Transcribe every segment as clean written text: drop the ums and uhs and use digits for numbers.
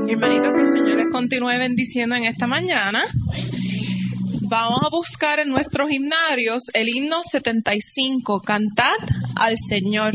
Bienvenidos, que el Señor les continúe bendiciendo en esta mañana. Vamos a buscar en nuestros himnarios el himno 75, Cantad al Señor.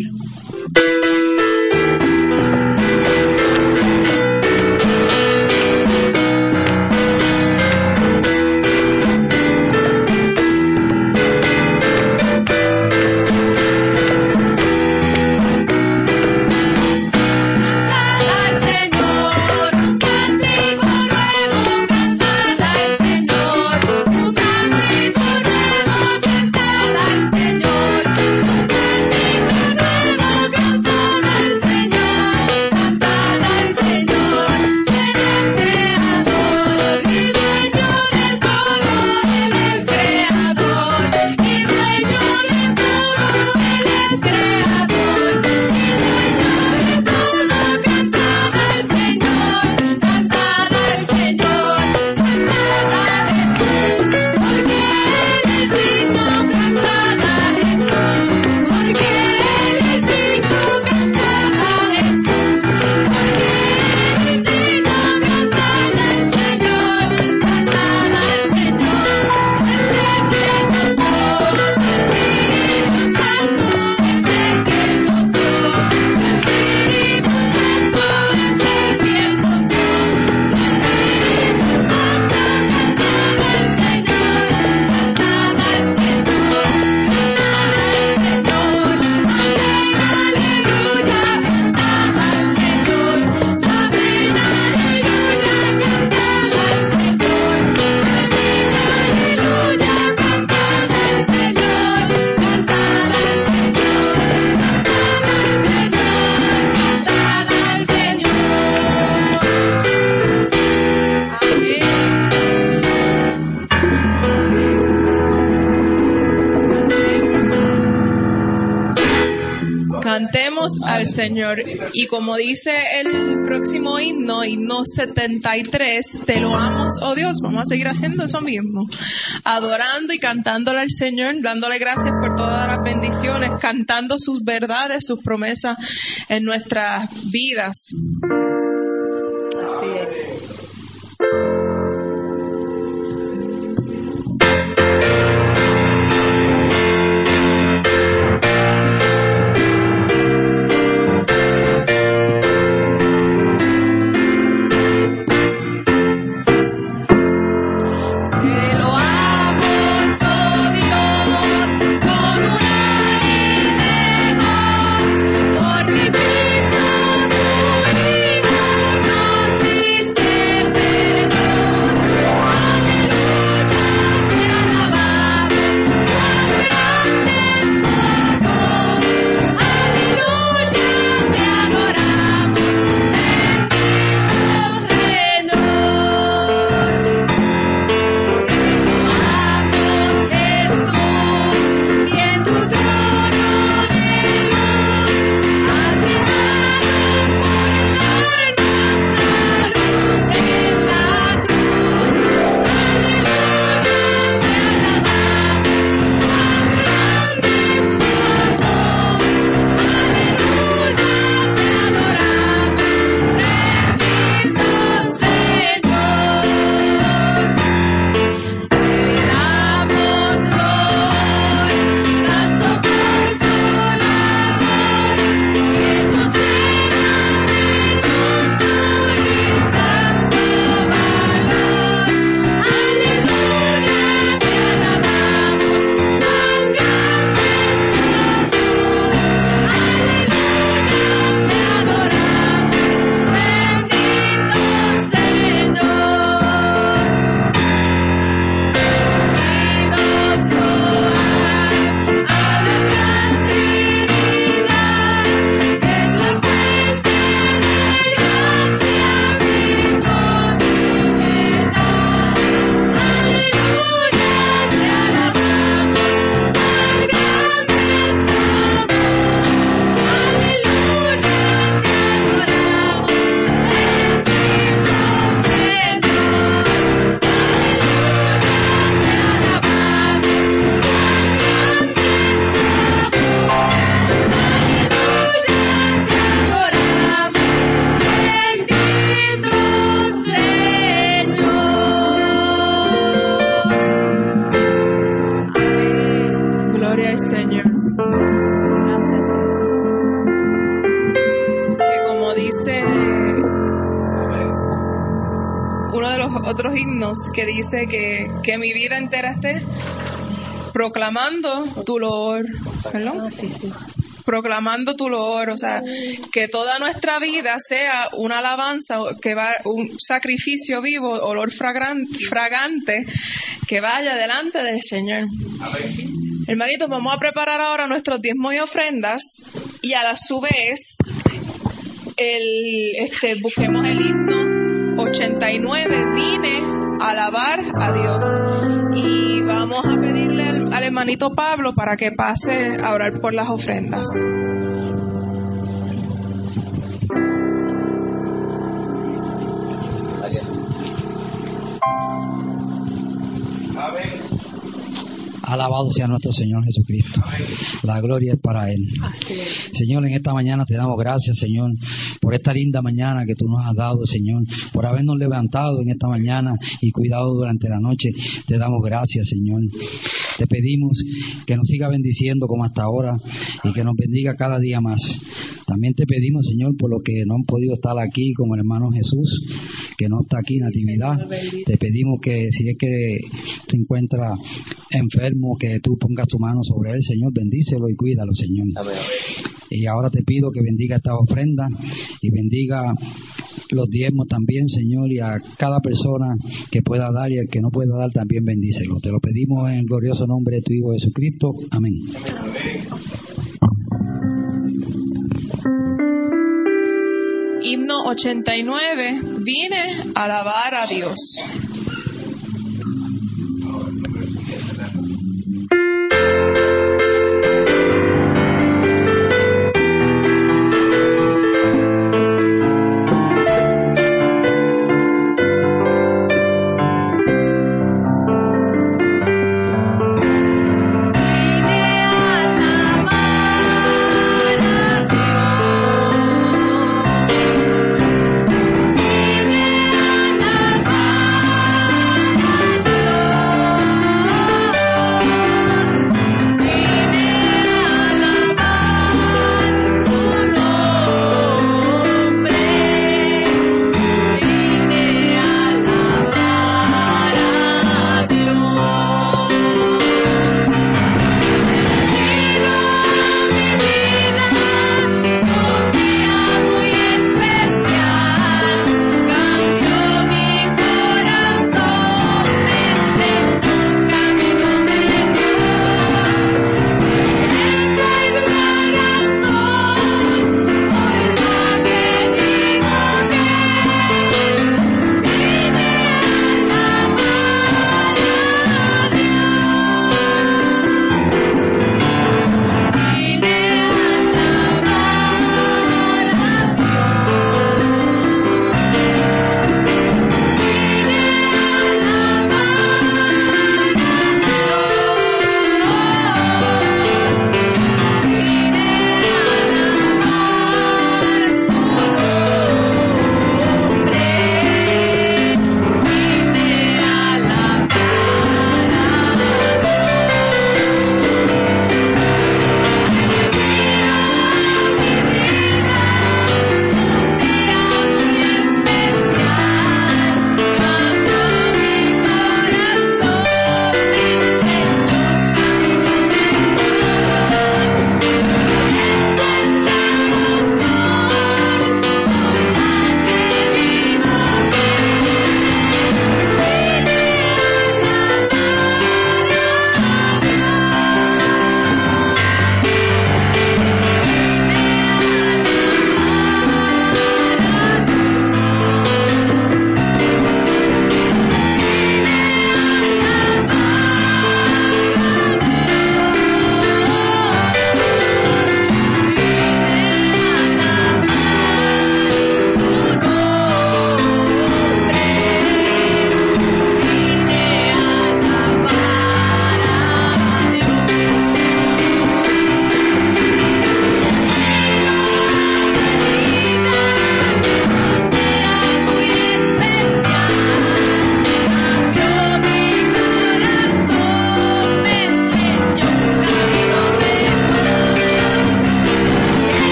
Cantemos al Señor. Y como dice el próximo himno, himno 73, te loamos, oh Dios. Vamos a seguir haciendo eso mismo, adorando y cantándole al Señor, dándole gracias por todas las bendiciones, cantando sus verdades, sus promesas en nuestras vidas. Así es. Porque Cristo murió. al Señor. Que como dice uno de los otros himnos, que dice que mi vida entera esté proclamando tu loor. ¿Perdón? Proclamando tu loor, o sea, que toda nuestra vida sea una alabanza, que va un sacrificio vivo, olor fragante, que vaya delante del Señor. Hermanitos, vamos a preparar ahora nuestros diezmos y ofrendas, y a la su vez busquemos el himno 89, vine a alabar a Dios. Y vamos a pedirle al hermanito Pablo para que pase a orar por las ofrendas. Alabado sea nuestro Señor Jesucristo. La gloria es para Él. Señor, en esta mañana te damos gracias, Señor, por esta linda mañana que tú nos has dado, Señor, por habernos levantado en esta mañana y cuidado durante la noche. Te damos gracias, Señor. Te pedimos que nos siga bendiciendo como hasta ahora y que nos bendiga cada día más. También te pedimos, Señor, por lo que no han podido estar aquí, como el hermano Jesús, que no está aquí en Natividad. Te pedimos que si es que se encuentra enfermo, que tú pongas tu mano sobre él, Señor, bendícelo y cuídalo, Señor. Amén. Y ahora te pido que bendiga esta ofrenda y bendiga los diezmos también, Señor, y a cada persona que pueda dar y el que no pueda dar también bendícelo. Te lo pedimos en el glorioso nombre de tu Hijo Jesucristo. Amén. Amén. Himno 89, vine a alabar a Dios. Alabar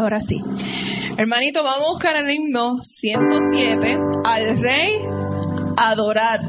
ahora sí. Hermanito, vamos a buscar el himno 107, al Rey adorar.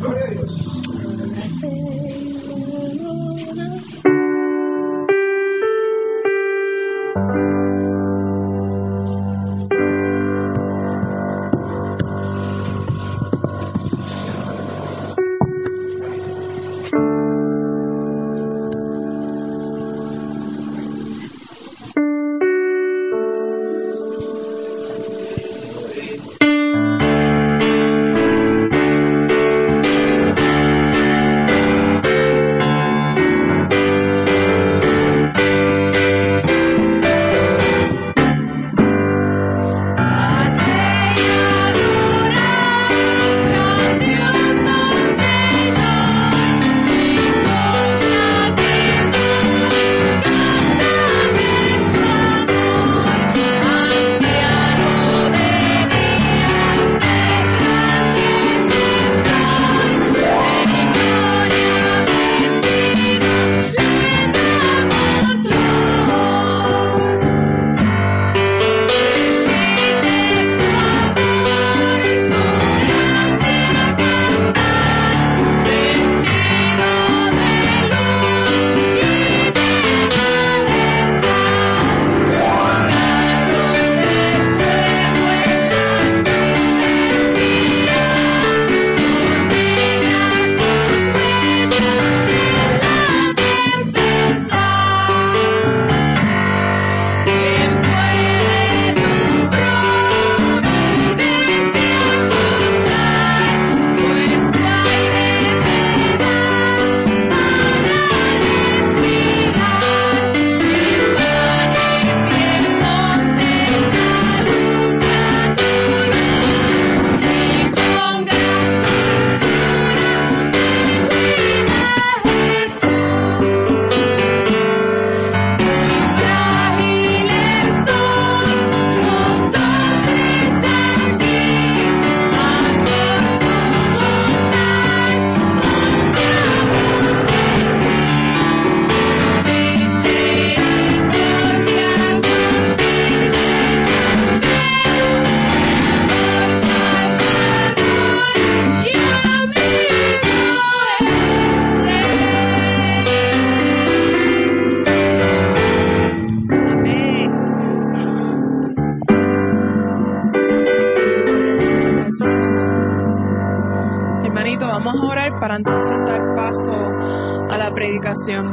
Para entonces dar paso a la predicación.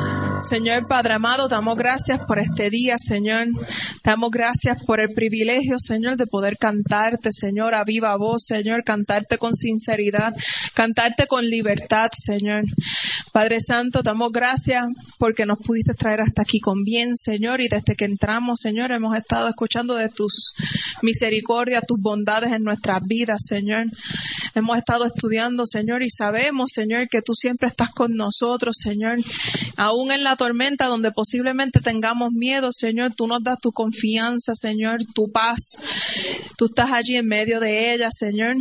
Señor Padre amado, damos gracias por este día, Señor. Damos gracias por el privilegio, Señor, de poder cantarte, Señor, a viva voz, Señor, cantarte con sinceridad, cantarte con libertad, Señor. Padre Santo, damos gracias porque nos pudiste traer hasta aquí con bien, Señor, y desde que entramos, Señor, hemos estado escuchando de tus misericordias, tus bondades en nuestras vidas, Señor. Hemos estado estudiando, Señor, y sabemos, Señor, que tú siempre estás con nosotros, Señor. Aún en la tormenta donde posiblemente tengamos miedo, Señor, tú nos das tu confianza, Señor, tu paz. Tú estás allí en medio de ella, Señor.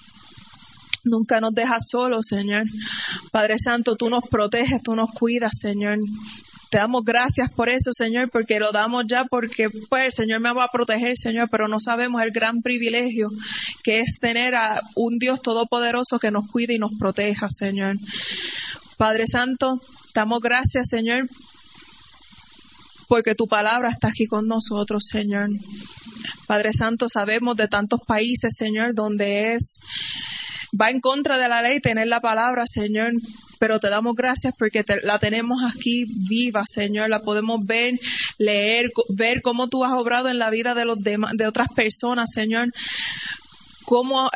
Nunca nos dejas solos, Señor. Padre Santo, tú nos proteges, tú nos cuidas, Señor. Te damos gracias por eso, Señor, porque lo damos ya porque, pues, el Señor me va a proteger, Señor, pero no sabemos el gran privilegio que es tener a un Dios todopoderoso que nos cuide y nos proteja, Señor. Padre Santo, damos gracias, Señor, porque tu palabra está aquí con nosotros, Señor. Padre Santo, sabemos de tantos países, Señor, donde va en contra de la ley tener la palabra, Señor, pero te damos gracias porque la tenemos aquí viva, Señor, la podemos ver, leer, ver cómo tú has obrado en la vida de los demás, de otras personas, Señor, cómo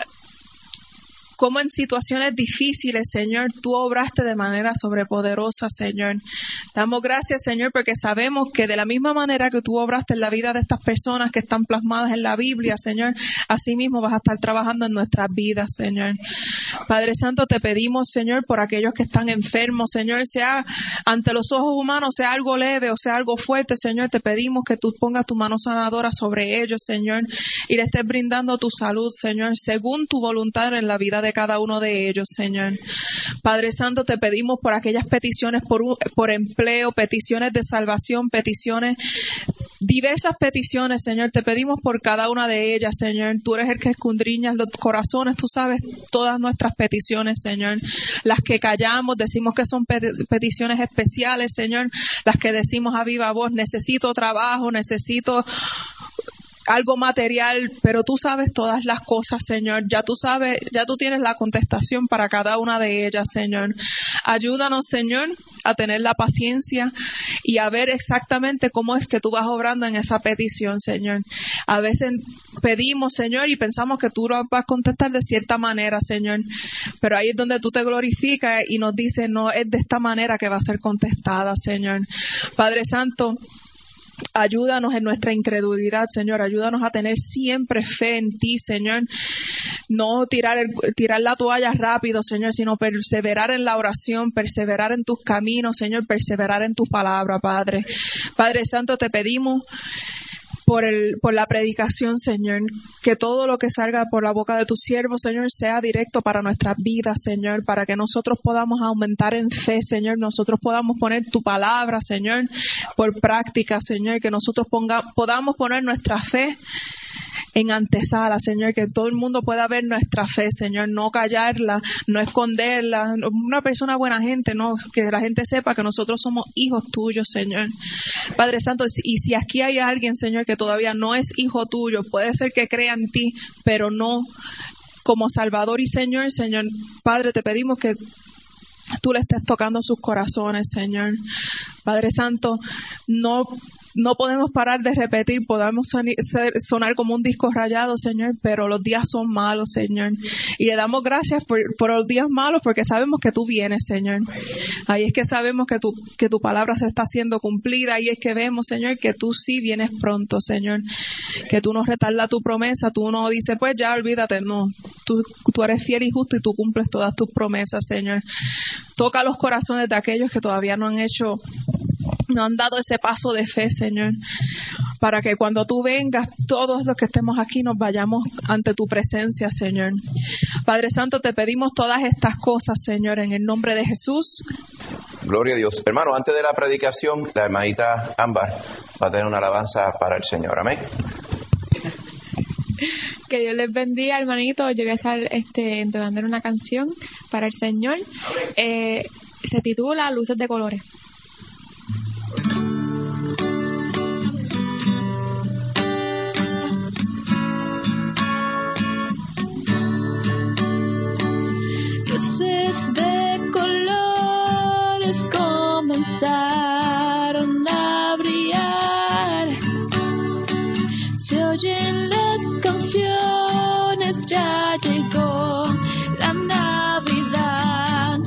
en situaciones difíciles, Señor, tú obraste de manera sobrepoderosa, Señor. Damos gracias, Señor, porque sabemos que de la misma manera que tú obraste en la vida de estas personas que están plasmadas en la Biblia, Señor, así mismo vas a estar trabajando en nuestras vidas, Señor. Padre Santo, te pedimos, Señor, por aquellos que están enfermos, Señor, sea ante los ojos humanos, sea algo leve o sea algo fuerte, Señor, te pedimos que tú pongas tu mano sanadora sobre ellos, Señor, y le estés brindando tu salud, Señor, según tu voluntad en la vida de cada uno de ellos, Señor. Padre Santo, te pedimos por aquellas peticiones por empleo, peticiones de salvación, peticiones diversas peticiones, Señor. Te pedimos por cada una de ellas, Señor. Tú eres el que escudriñas los corazones. Tú sabes todas nuestras peticiones, Señor. Las que callamos, decimos que son peticiones especiales, Señor. Las que decimos a viva voz, necesito trabajo, necesito algo material, pero tú sabes todas las cosas, Señor. Ya tú sabes, ya tú tienes la contestación para cada una de ellas, Señor. Ayúdanos, Señor, a tener la paciencia y a ver exactamente cómo es que tú vas obrando en esa petición, Señor. A veces pedimos, Señor, y pensamos que tú lo vas a contestar de cierta manera, Señor, pero ahí es donde tú te glorificas y nos dices, no, es de esta manera que va a ser contestada, Señor. Padre Santo, ayúdanos en nuestra incredulidad, Señor. Ayúdanos a tener siempre fe en ti, Señor. No tirar la toalla rápido, Señor, sino perseverar en la oración, perseverar en tus caminos, Señor, perseverar en tu palabra, Padre. Padre Santo, te pedimos por la predicación, Señor, que todo lo que salga por la boca de tu siervo, Señor, sea directo para nuestras vidas, Señor, para que nosotros podamos aumentar en fe, Señor, nosotros podamos poner tu palabra, Señor, por práctica, Señor, que nosotros podamos poner nuestra fe en antesala, Señor, que todo el mundo pueda ver nuestra fe, Señor, no callarla, no esconderla, una persona buena gente, no, que la gente sepa que nosotros somos hijos tuyos, Señor. Padre Santo, y si aquí hay alguien, Señor, que todavía no es hijo tuyo, puede ser que crea en ti, pero no como Salvador y Señor, Señor, Padre, te pedimos que tú le estés tocando sus corazones, Señor. Padre Santo, no podemos parar de repetir, podemos sonar como un disco rayado, Señor, pero los días son malos, Señor. Y le damos gracias por los días malos porque sabemos que tú vienes, Señor. Ahí es que sabemos que tu palabra se está siendo cumplida. Ahí es que vemos, Señor, que tú sí vienes pronto, Señor. Que tú no retardas tu promesa, tú no dices, pues ya olvídate, no. Tú eres fiel y justo y tú cumples todas tus promesas, Señor. Toca los corazones de aquellos que todavía no han dado ese paso de fe, Señor, para que cuando tú vengas, todos los que estemos aquí nos vayamos ante tu presencia, Señor. Padre Santo, te pedimos todas estas cosas, Señor, en el nombre de Jesús. Gloria a Dios. Hermano, antes de la predicación, la hermanita Ámbar va a tener una alabanza para el Señor. Amén. Que Dios les bendiga, hermanito. Yo voy a estar entonando una canción para el Señor. Se titula Luces de Colores. Luces de colores comenzaron a brillar. Se oyen las canciones, ya llegó la Navidad.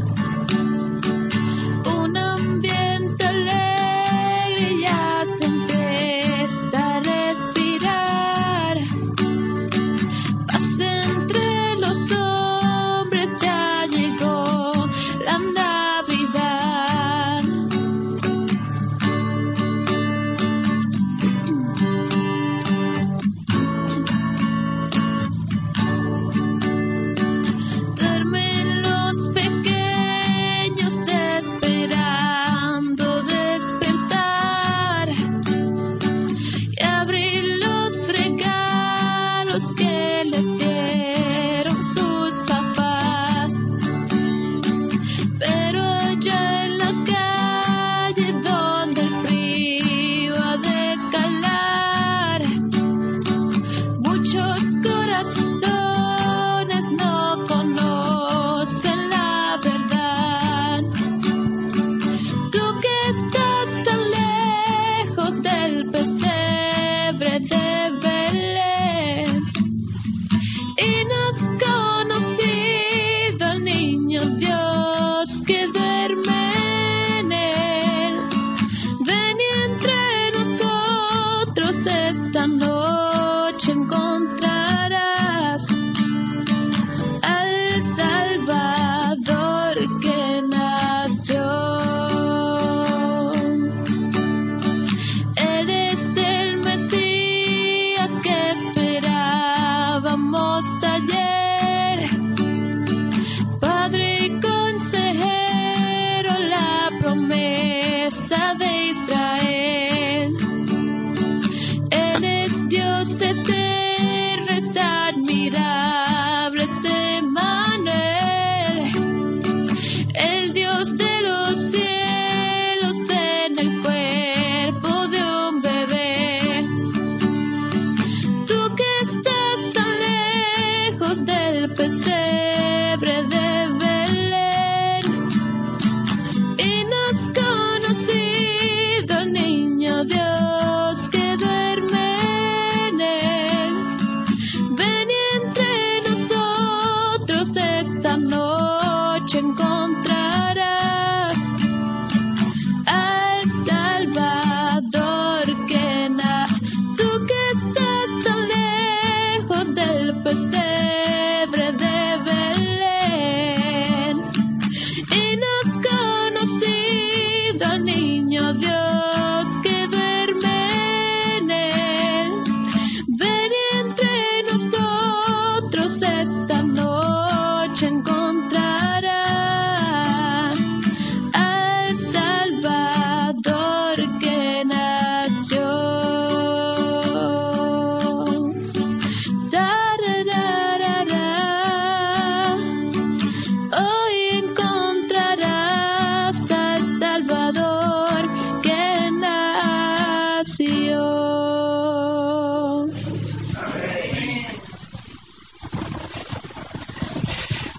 Un ambiente alegre ya se empieza a respirar. Paz entre los hombres, ya llegó la Navidad.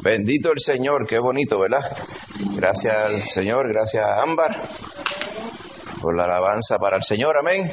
Bendito el Señor, qué bonito, ¿verdad? Gracias al Señor, gracias a Ámbar por la alabanza para el Señor, amén.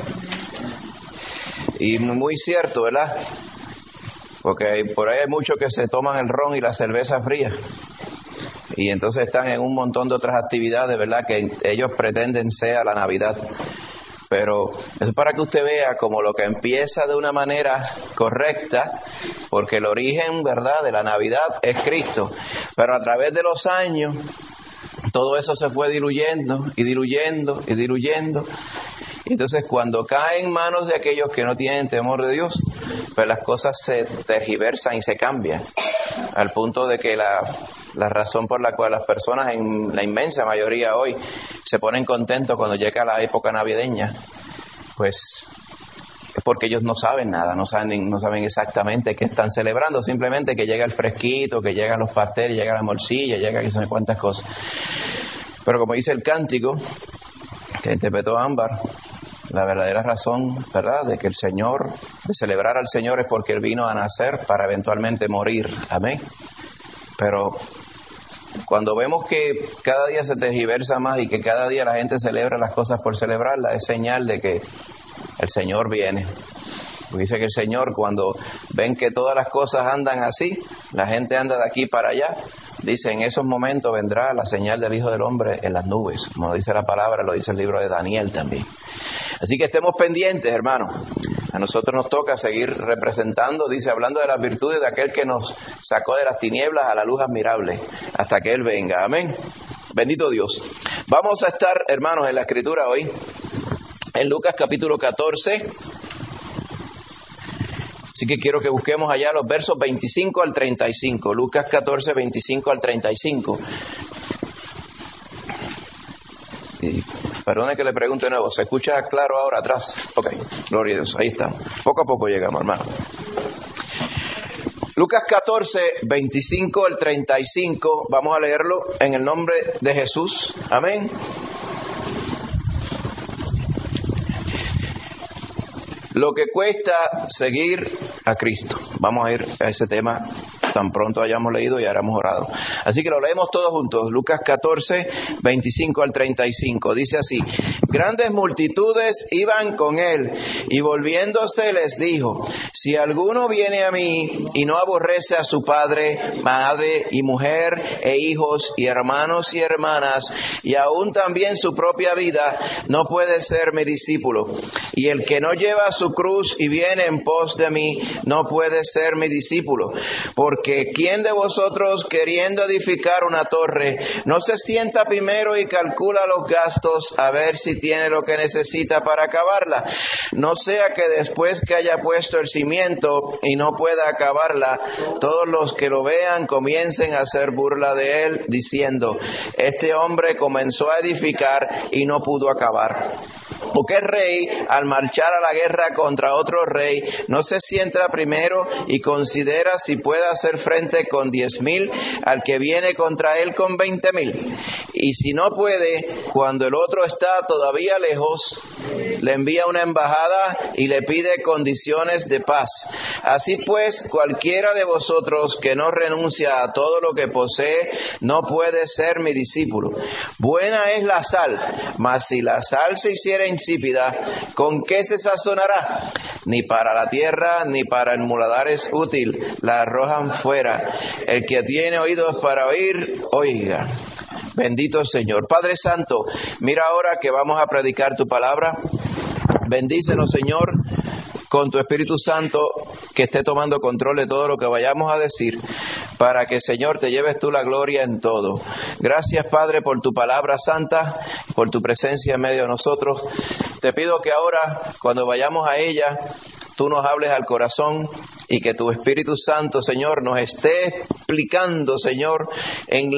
Y muy cierto, ¿verdad? Porque por ahí hay muchos que se toman el ron y la cerveza fría. Y entonces están en un montón de otras actividades, ¿verdad? Que ellos pretenden sea la Navidad. Pero es para que usted vea como lo que empieza de una manera correcta, porque el origen, ¿verdad?, de la Navidad es Cristo. Pero a través de los años, todo eso se fue diluyendo y diluyendo y diluyendo. Entonces, cuando cae en manos de aquellos que no tienen temor de Dios, pues las cosas se tergiversan y se cambian, al punto de que la razón por la cual las personas, en la inmensa mayoría hoy, se ponen contentos cuando llega la época navideña, pues es porque ellos no saben nada, no saben exactamente qué están celebrando, simplemente que llega el fresquito, que llegan los pasteles, llega la morcilla, llega no sé cuántas cosas. Pero como dice el cántico que interpretó Ámbar, la verdadera razón, ¿verdad?, de que el Señor, de celebrar al Señor, es porque Él vino a nacer para eventualmente morir. Amén. Pero cuando vemos que cada día se tergiversa más y que cada día la gente celebra las cosas por celebrarlas, es señal de que el Señor viene. Porque dice que el Señor, cuando ven que todas las cosas andan así, la gente anda de aquí para allá, dice, en esos momentos vendrá la señal del Hijo del Hombre en las nubes. Como lo dice la palabra, lo dice el libro de Daniel también. Así que estemos pendientes, hermanos. A nosotros nos toca seguir representando, dice, hablando de las virtudes de aquel que nos sacó de las tinieblas a la luz admirable, hasta que Él venga. Amén. Bendito Dios. Vamos a estar, hermanos, en la Escritura hoy, en Lucas capítulo 14. Así que quiero que busquemos allá los versos 25 al 35. Lucas 14, 25 al 35. Y perdone que le pregunte de nuevo, ¿se escucha claro ahora atrás? Ok, gloria a Dios, ahí está. Poco a poco llegamos, hermano. Lucas 14, 25 al 35, vamos a leerlo en el nombre de Jesús. Amén. Lo que cuesta seguir a Cristo. Vamos a ir a ese tema tan pronto hayamos leído y hayamos orado. Así que lo leemos todos juntos. Lucas 14, 25 al 35. Dice así: grandes multitudes iban con él, y volviéndose les dijo: si alguno viene a mí y no aborrece a su padre, madre y mujer, e hijos y hermanos y hermanas, y aún también su propia vida, no puede ser mi discípulo. Y el que no lleva su cruz y viene en pos de mí, no puede ser mi discípulo. Porque ¿quién de vosotros, queriendo edificar una torre, no se sienta primero y calcula los gastos a ver si tiene lo que necesita para acabarla? No sea que después que haya puesto el cimiento y no pueda acabarla, todos los que lo vean comiencen a hacer burla de él, diciendo: este hombre comenzó a edificar y no pudo acabar. ¿O qué rey, al marchar a la guerra contra otro rey, no se sienta primero y considera si puede hacer frente con 10,000 al que viene contra él con 20,000? Y si no puede, cuando el otro está todavía lejos, le envía una embajada y le pide condiciones de paz. Así pues, cualquiera de vosotros que no renuncia a todo lo que posee, no puede ser mi discípulo. Buena es la sal, mas si la sal se hiciera insípida, ¿con qué se sazonará? Ni para la tierra ni para el muladar es útil, la arrojan fuera. El que tiene oídos para oír, oiga. Bendito Señor. Padre Santo, mira ahora que vamos a predicar tu palabra. Bendícenos, Señor, con tu Espíritu Santo, que esté tomando control de todo lo que vayamos a decir, para que, Señor, te lleves tú la gloria en todo. Gracias, Padre, por tu palabra santa, por tu presencia en medio de nosotros. Te pido que ahora, cuando vayamos a ella, tú nos hables al corazón y que tu Espíritu Santo, Señor, nos esté explicando, Señor, en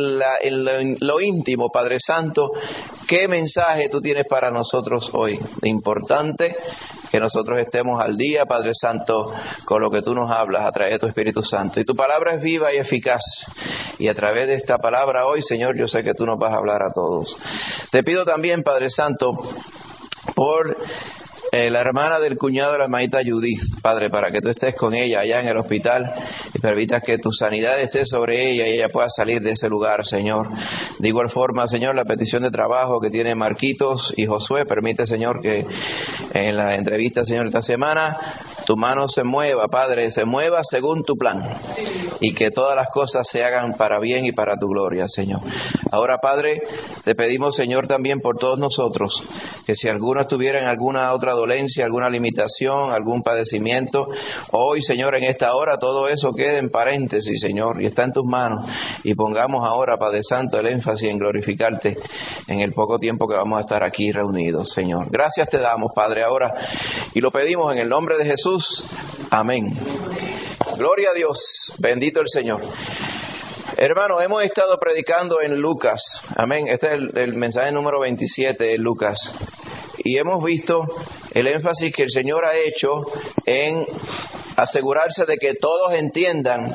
lo íntimo, Padre Santo, qué mensaje tú tienes para nosotros hoy. Importante que nosotros estemos al día, Padre Santo, con lo que tú nos hablas a través de tu Espíritu Santo. Y tu palabra es viva y eficaz. Y a través de esta palabra hoy, Señor, yo sé que tú nos vas a hablar a todos. Te pido también, Padre Santo, por la hermana del cuñado de la hermanita Judith, Padre, para que tú estés con ella allá en el hospital y permitas que tu sanidad esté sobre ella y ella pueda salir de ese lugar, Señor. De igual forma, Señor, la petición de trabajo que tiene Marquitos y Josué, permite, Señor, que en la entrevista, Señor, esta semana, tu mano se mueva, Padre, se mueva según tu plan y que todas las cosas se hagan para bien y para tu gloria, Señor. Ahora, Padre, te pedimos, Señor, también por todos nosotros, que si alguno estuviera en alguna otra dolencia, alguna limitación, algún padecimiento, hoy, Señor, en esta hora, todo eso quede en paréntesis, Señor, y está en tus manos, y pongamos ahora, Padre Santo, el énfasis en glorificarte en el poco tiempo que vamos a estar aquí reunidos, Señor. Gracias te damos, Padre, ahora, y lo pedimos en el nombre de Jesús. Amén. Gloria a Dios, bendito el Señor. Hermano, hemos estado predicando en Lucas, amén, este es el mensaje número 27 de Lucas, y hemos visto el énfasis que el Señor ha hecho en asegurarse de que todos entiendan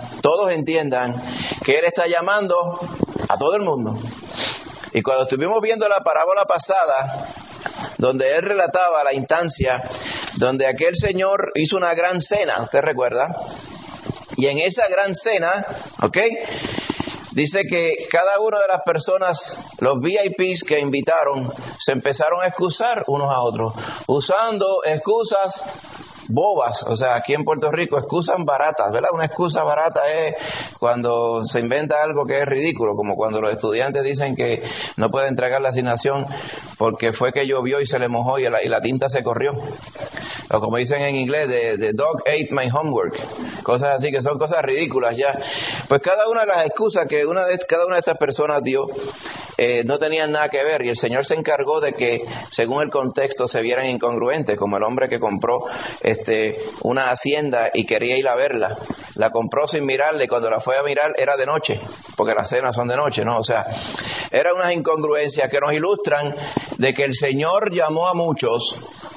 que Él está llamando a todo el mundo. Y cuando estuvimos viendo la parábola pasada, donde Él relataba la instancia, donde aquel Señor hizo una gran cena, ¿usted recuerda? Y en esa gran cena, ¿ok?, dice que cada una de las personas, los VIPs que invitaron, se empezaron a excusar unos a otros, usando excusas bobas, o sea, aquí en Puerto Rico, excusas baratas, ¿verdad? Una excusa barata es cuando se inventa algo que es ridículo, como cuando los estudiantes dicen que no pueden entregar la asignación porque fue que llovió y se le mojó y la tinta se corrió. O como dicen en inglés, the dog ate my homework. Cosas así que son cosas ridículas ya. Pues cada una de las excusas que cada una de estas personas dio no tenían nada que ver, y el Señor se encargó de que según el contexto se vieran incongruentes, como el hombre que compró una hacienda y quería ir a verla, la compró sin mirarla y cuando la fue a mirar era de noche, porque las cenas son de noche, ¿no? O sea, eran unas incongruencias que nos ilustran de que el Señor llamó a muchos.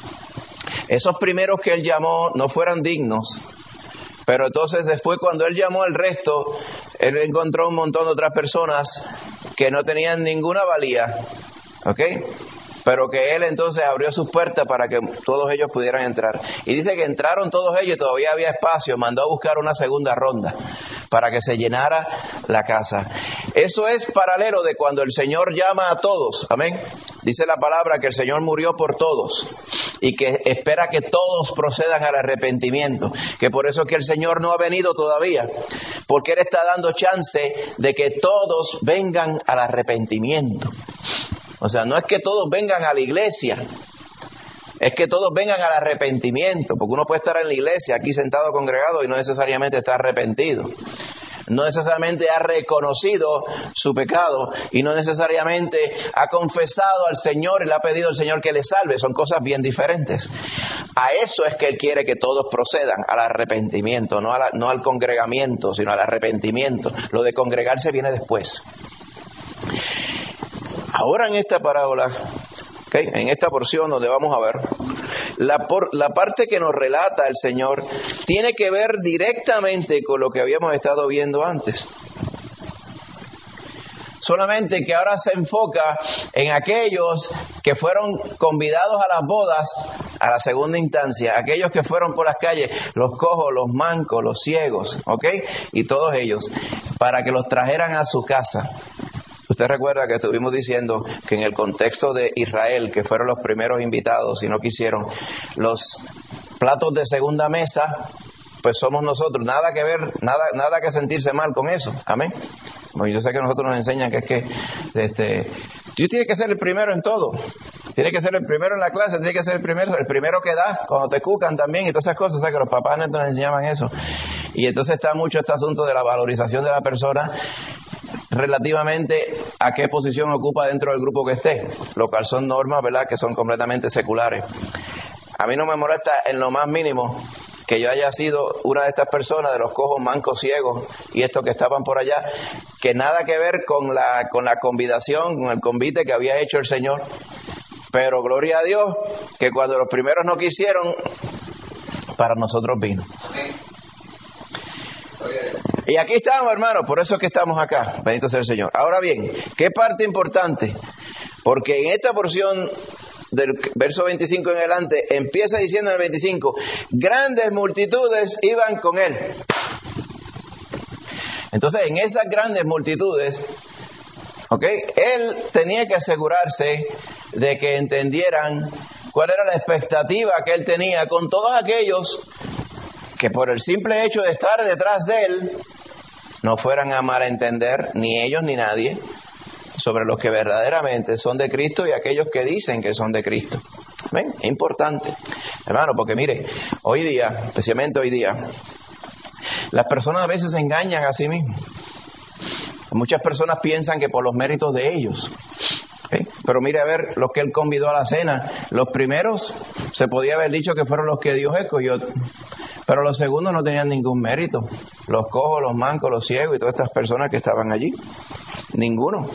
Esos primeros que Él llamó no fueran dignos, pero entonces después cuando Él llamó al resto, Él encontró un montón de otras personas que no tenían ninguna valía, ¿ok?, pero que Él entonces abrió sus puertas para que todos ellos pudieran entrar. Y dice que entraron todos ellos y todavía había espacio, mandó a buscar una segunda ronda para que se llenara la casa. Eso es paralelo de cuando el Señor llama a todos, amén. Dice la palabra que el Señor murió por todos y que espera que todos procedan al arrepentimiento, que por eso es que el Señor no ha venido todavía, porque Él está dando chance de que todos vengan al arrepentimiento. O sea, no es que todos vengan a la iglesia, es que todos vengan al arrepentimiento, porque uno puede estar en la iglesia aquí sentado congregado y no necesariamente está arrepentido, no necesariamente ha reconocido su pecado y no necesariamente ha confesado al Señor y le ha pedido al Señor que le salve. Son cosas bien diferentes. A eso es que Él quiere que todos procedan, al arrepentimiento, no al congregamiento, sino al arrepentimiento. Lo de congregarse viene después. Ahora en esta parábola, ¿okay?, en esta porción donde vamos a ver, la parte que nos relata el Señor tiene que ver directamente con lo que habíamos estado viendo antes. Solamente que ahora se enfoca en aquellos que fueron convidados a las bodas, a la segunda instancia, aquellos que fueron por las calles, los cojos, los mancos, los ciegos, ¿ok?, y todos ellos, para que los trajeran a su casa. Usted recuerda que estuvimos diciendo que en el contexto de Israel, que fueron los primeros invitados y no quisieron, los platos de segunda mesa, pues somos nosotros. Nada que ver, nada que sentirse mal con eso. Amén. Bueno, yo sé que nosotros nos enseñan que es que tú tienes que ser el primero en todo. Tienes que ser el primero en la clase, tienes que ser el primero que da, cuando te cucan también y todas esas cosas. O sea, que los papás nos enseñaban eso. Y entonces está mucho este asunto de la valorización de la persona relativamente a qué posición ocupa dentro del grupo que esté, lo cual son normas, ¿verdad?, que son completamente seculares. A mí no me molesta en lo más mínimo que yo haya sido una de estas personas, de los cojos, mancos, ciegos y estos que estaban por allá, que nada que ver con la convidación, con el convite que había hecho el Señor. Pero gloria a Dios que cuando los primeros no quisieron, para nosotros vino. Y aquí estamos, hermanos, por eso es que estamos acá. Bendito sea el Señor. Ahora bien, ¿qué parte importante? Porque en esta porción del verso 25 en adelante, empieza diciendo en el 25, grandes multitudes iban con él. Entonces, en esas grandes multitudes, él tenía que asegurarse de que entendieran cuál era la expectativa que él tenía con todos aquellos que por el simple hecho de estar detrás de él, no fueran a malentender ni ellos ni nadie sobre los que verdaderamente son de Cristo y aquellos que dicen que son de Cristo. ¿Ven? Es importante, hermano, porque mire, hoy día, especialmente hoy día, las personas a veces se engañan a sí mismos. Muchas personas piensan que por los méritos de ellos. Pero mire a ver los que él convidó a la cena. Los primeros se podía haber dicho que fueron los que Dios escogió, pero los segundos no tenían ningún mérito. Los cojos, los mancos, los ciegos y todas estas personas que estaban allí. Ninguno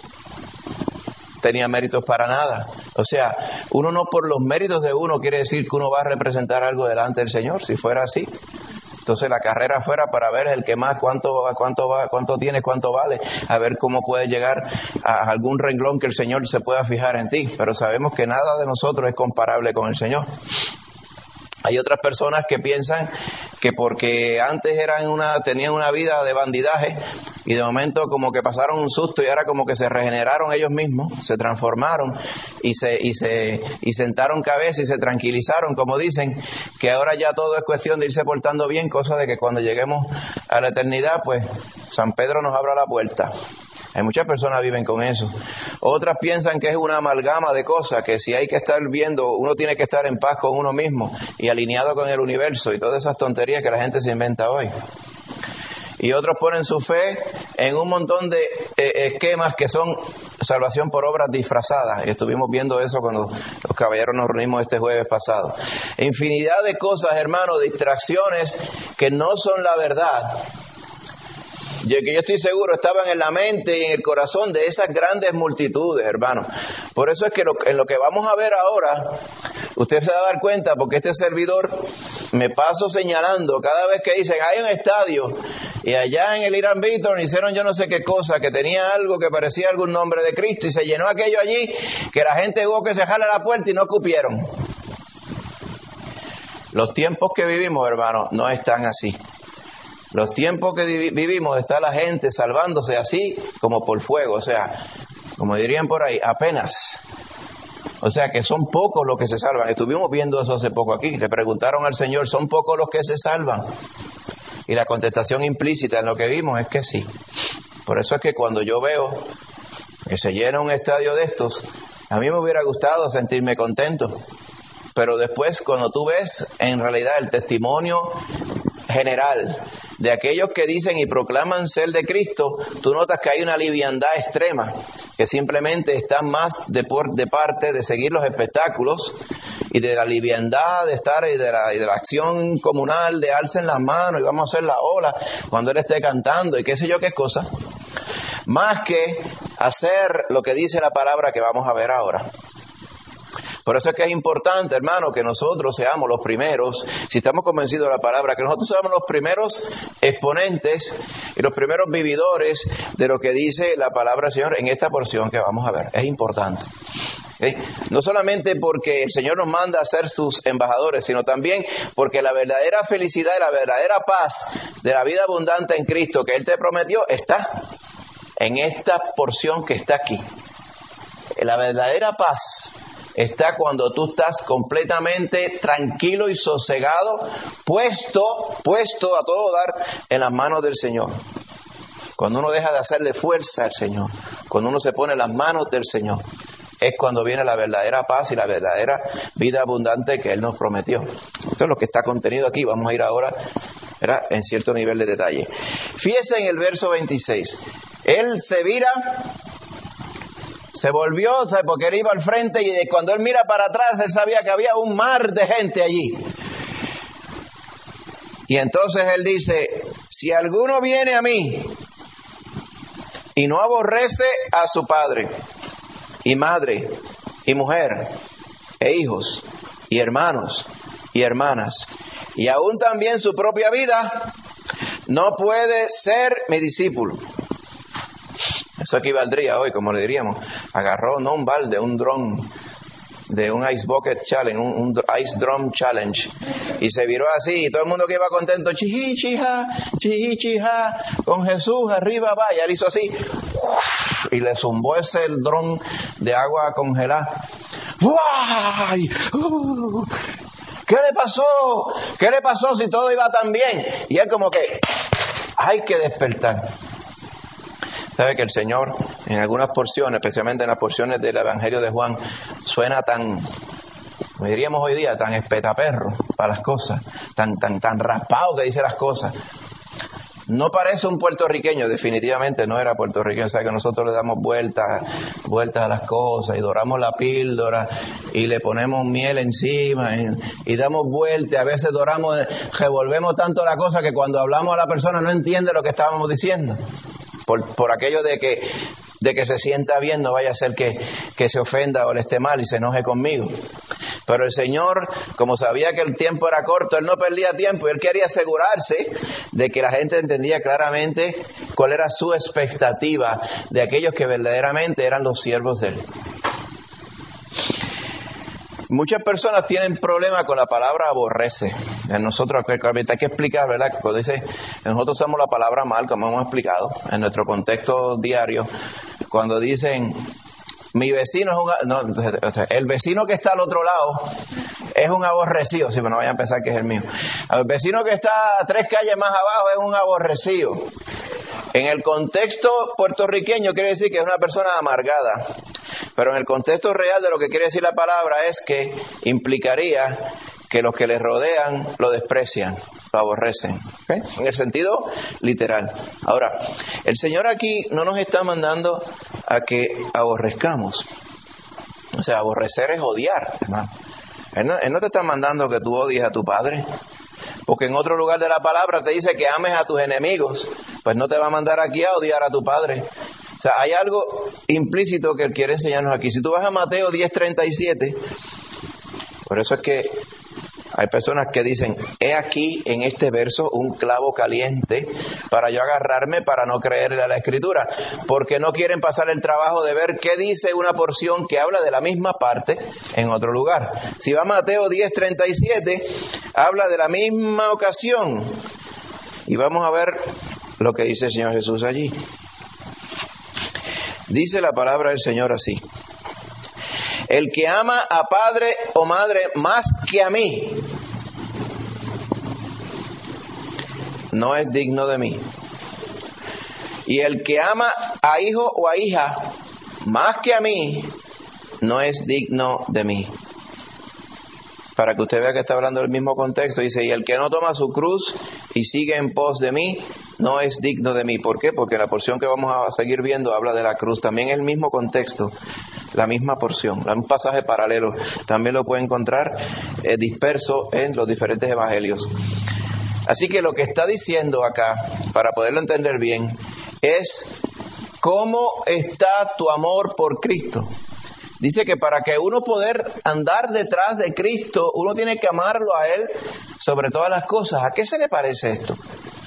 tenía méritos para nada. O sea, uno no por los méritos de uno quiere decir que uno va a representar algo delante del Señor. Si fuera así, entonces la carrera fuera para ver el que más, cuánto tiene, cuánto vale, a ver cómo puede llegar a algún renglón que el Señor se pueda fijar en ti. Pero sabemos que nada de nosotros es comparable con el Señor. Hay otras personas que piensan que porque antes tenían una vida de bandidaje y de momento como que pasaron un susto y ahora como que se regeneraron ellos mismos, se transformaron y sentaron cabeza y se tranquilizaron, como dicen, que ahora ya todo es cuestión de irse portando bien, cosa de que cuando lleguemos a la eternidad, pues San Pedro nos abra la puerta. Hay muchas personas que viven con eso. Otras piensan que es una amalgama de cosas, que si hay que estar viendo, uno tiene que estar en paz con uno mismo y alineado con el universo y todas esas tonterías que la gente se inventa hoy. Y otros ponen su fe en un montón de esquemas que son salvación por obras disfrazadas. Y estuvimos viendo eso cuando los caballeros nos reunimos este jueves pasado. Infinidad de cosas, hermanos, distracciones que no son la verdad. Que yo estoy seguro estaban en la mente y en el corazón de esas grandes multitudes, hermano. Por eso es que en lo que vamos a ver ahora, usted se va a dar cuenta, porque este servidor me paso señalando cada vez que dicen hay un estadio y allá en el Irán Beaton hicieron yo no sé qué cosa, que tenía algo que parecía algún nombre de Cristo y se llenó aquello allí, que la gente hubo que cerrarle la puerta y no cupieron. Los tiempos que vivimos, hermano, no están así. Los tiempos que vivimos está la gente salvándose así como por fuego, o sea, como dirían por ahí, apenas. O sea que son pocos los que se salvan. Estuvimos viendo eso hace poco aquí. Le preguntaron al Señor, ¿son pocos los que se salvan? Y la contestación implícita en lo que vimos es que sí. Por eso es que cuando yo veo que se llena un estadio de estos, a mí me hubiera gustado sentirme contento. Pero después, cuando tú ves en realidad el testimonio general de aquellos que dicen y proclaman ser de Cristo, tú notas que hay una liviandad extrema, que simplemente están más de parte de seguir los espectáculos y de la liviandad de estar y de la acción comunal de alcen las manos y vamos a hacer la ola cuando él esté cantando y qué sé yo qué cosa, más que hacer lo que dice la palabra que vamos a ver ahora. Por eso es que es importante, hermano, que nosotros seamos los primeros, si estamos convencidos de la palabra, que nosotros seamos los primeros exponentes y los primeros vividores de lo que dice la palabra del Señor en esta porción que vamos a ver. Es importante. ¿Okay? No solamente porque el Señor nos manda a ser sus embajadores, sino también porque la verdadera felicidad y la verdadera paz de la vida abundante en Cristo que Él te prometió está en esta porción que está aquí. La verdadera paz está cuando tú estás completamente tranquilo y sosegado, puesto a todo dar en las manos del Señor. Cuando uno deja de hacerle fuerza al Señor, cuando uno se pone en las manos del Señor, es cuando viene la verdadera paz y la verdadera vida abundante que Él nos prometió. Esto es lo que está contenido aquí. Vamos a ir ahora, ¿verdad?, en cierto nivel de detalle. Fíjese en el verso 26. Él se vira, se volvió, ¿sabe?, porque él iba al frente y cuando él mira para atrás, él sabía que había un mar de gente allí. Y entonces él dice, si alguno viene a mí y no aborrece a su padre y madre y mujer e hijos y hermanos y hermanas y aún también su propia vida, no puede ser mi discípulo. Eso equivaldría hoy, como le diríamos, agarró no un balde, un dron de un Ice Bucket Challenge, un Ice Drum Challenge, y se viró así, y todo el mundo que iba contento, chiji, chija, con Jesús arriba va, y él hizo así, y le zumbó ese el dron de agua congelada. ¡Guay! ¿Qué le pasó? ¿Qué le pasó si todo iba tan bien? Y él como que, hay que despertar. Sabe que el Señor en algunas porciones, especialmente en las porciones del Evangelio de Juan, suena tan, como diríamos hoy día, tan espetaperro para las cosas, tan raspado que dice las cosas. No parece un puertorriqueño, definitivamente no era puertorriqueño. Sabe que nosotros le damos vueltas a las cosas y doramos la píldora y le ponemos miel encima y damos vueltas. A veces revolvemos tanto la cosa que cuando hablamos a la persona no entiende lo que estábamos diciendo. Por aquello de que se sienta bien, no vaya a ser que se ofenda o le esté mal y se enoje conmigo. Pero el Señor, como sabía que el tiempo era corto, Él no perdía tiempo y Él quería asegurarse de que la gente entendía claramente cuál era su expectativa de aquellos que verdaderamente eran los siervos de Él. Muchas personas tienen problemas con la palabra aborrece. Nosotros hay que explicar, ¿verdad? Cuando dice, nosotros usamos la palabra mal, como hemos explicado, en nuestro contexto diario. Cuando dicen, mi vecino es el vecino que está al otro lado es un aborrecido. Sí, pero no vayan a pensar que es el mío. El vecino que está 3 calles más abajo es un aborrecido. En el contexto puertorriqueño quiere decir que es una persona amargada. Pero en el contexto real de lo que quiere decir la palabra es que implicaría que los que le rodean lo desprecian, lo aborrecen. ¿Okay? En el sentido literal. Ahora, el Señor aquí no nos está mandando a que aborrezcamos. O sea, aborrecer es odiar, hermano. Él no te está mandando que tú odies a tu padre. Porque en otro lugar de la palabra te dice que ames a tus enemigos. Pues no te va a mandar aquí a odiar a tu padre. O sea, hay algo implícito que Él quiere enseñarnos aquí. Si tú vas a Mateo 10:37, por eso es que hay personas que dicen, he aquí en este verso un clavo caliente para yo agarrarme para no creerle a la Escritura, porque no quieren pasar el trabajo de ver qué dice una porción que habla de la misma parte en otro lugar. Si va a Mateo 10:37, habla de la misma ocasión. Y vamos a ver lo que dice el Señor Jesús allí. Dice la palabra del Señor así: el que ama a padre o madre más que a mí, no es digno de mí. Y el que ama a hijo o a hija más que a mí, no es digno de mí. Para que usted vea que está hablando del mismo contexto, dice, y el que no toma su cruz y sigue en pos de mí, no es digno de mí. ¿Por qué? Porque la porción que vamos a seguir viendo habla de la cruz. También es el mismo contexto, la misma porción, un pasaje paralelo. También lo puede encontrar disperso en los diferentes evangelios. Así que lo que está diciendo acá, para poderlo entender bien, es cómo está tu amor por Cristo. Dice que para que uno poder andar detrás de Cristo, uno tiene que amarlo a Él sobre todas las cosas. ¿A qué se le parece esto?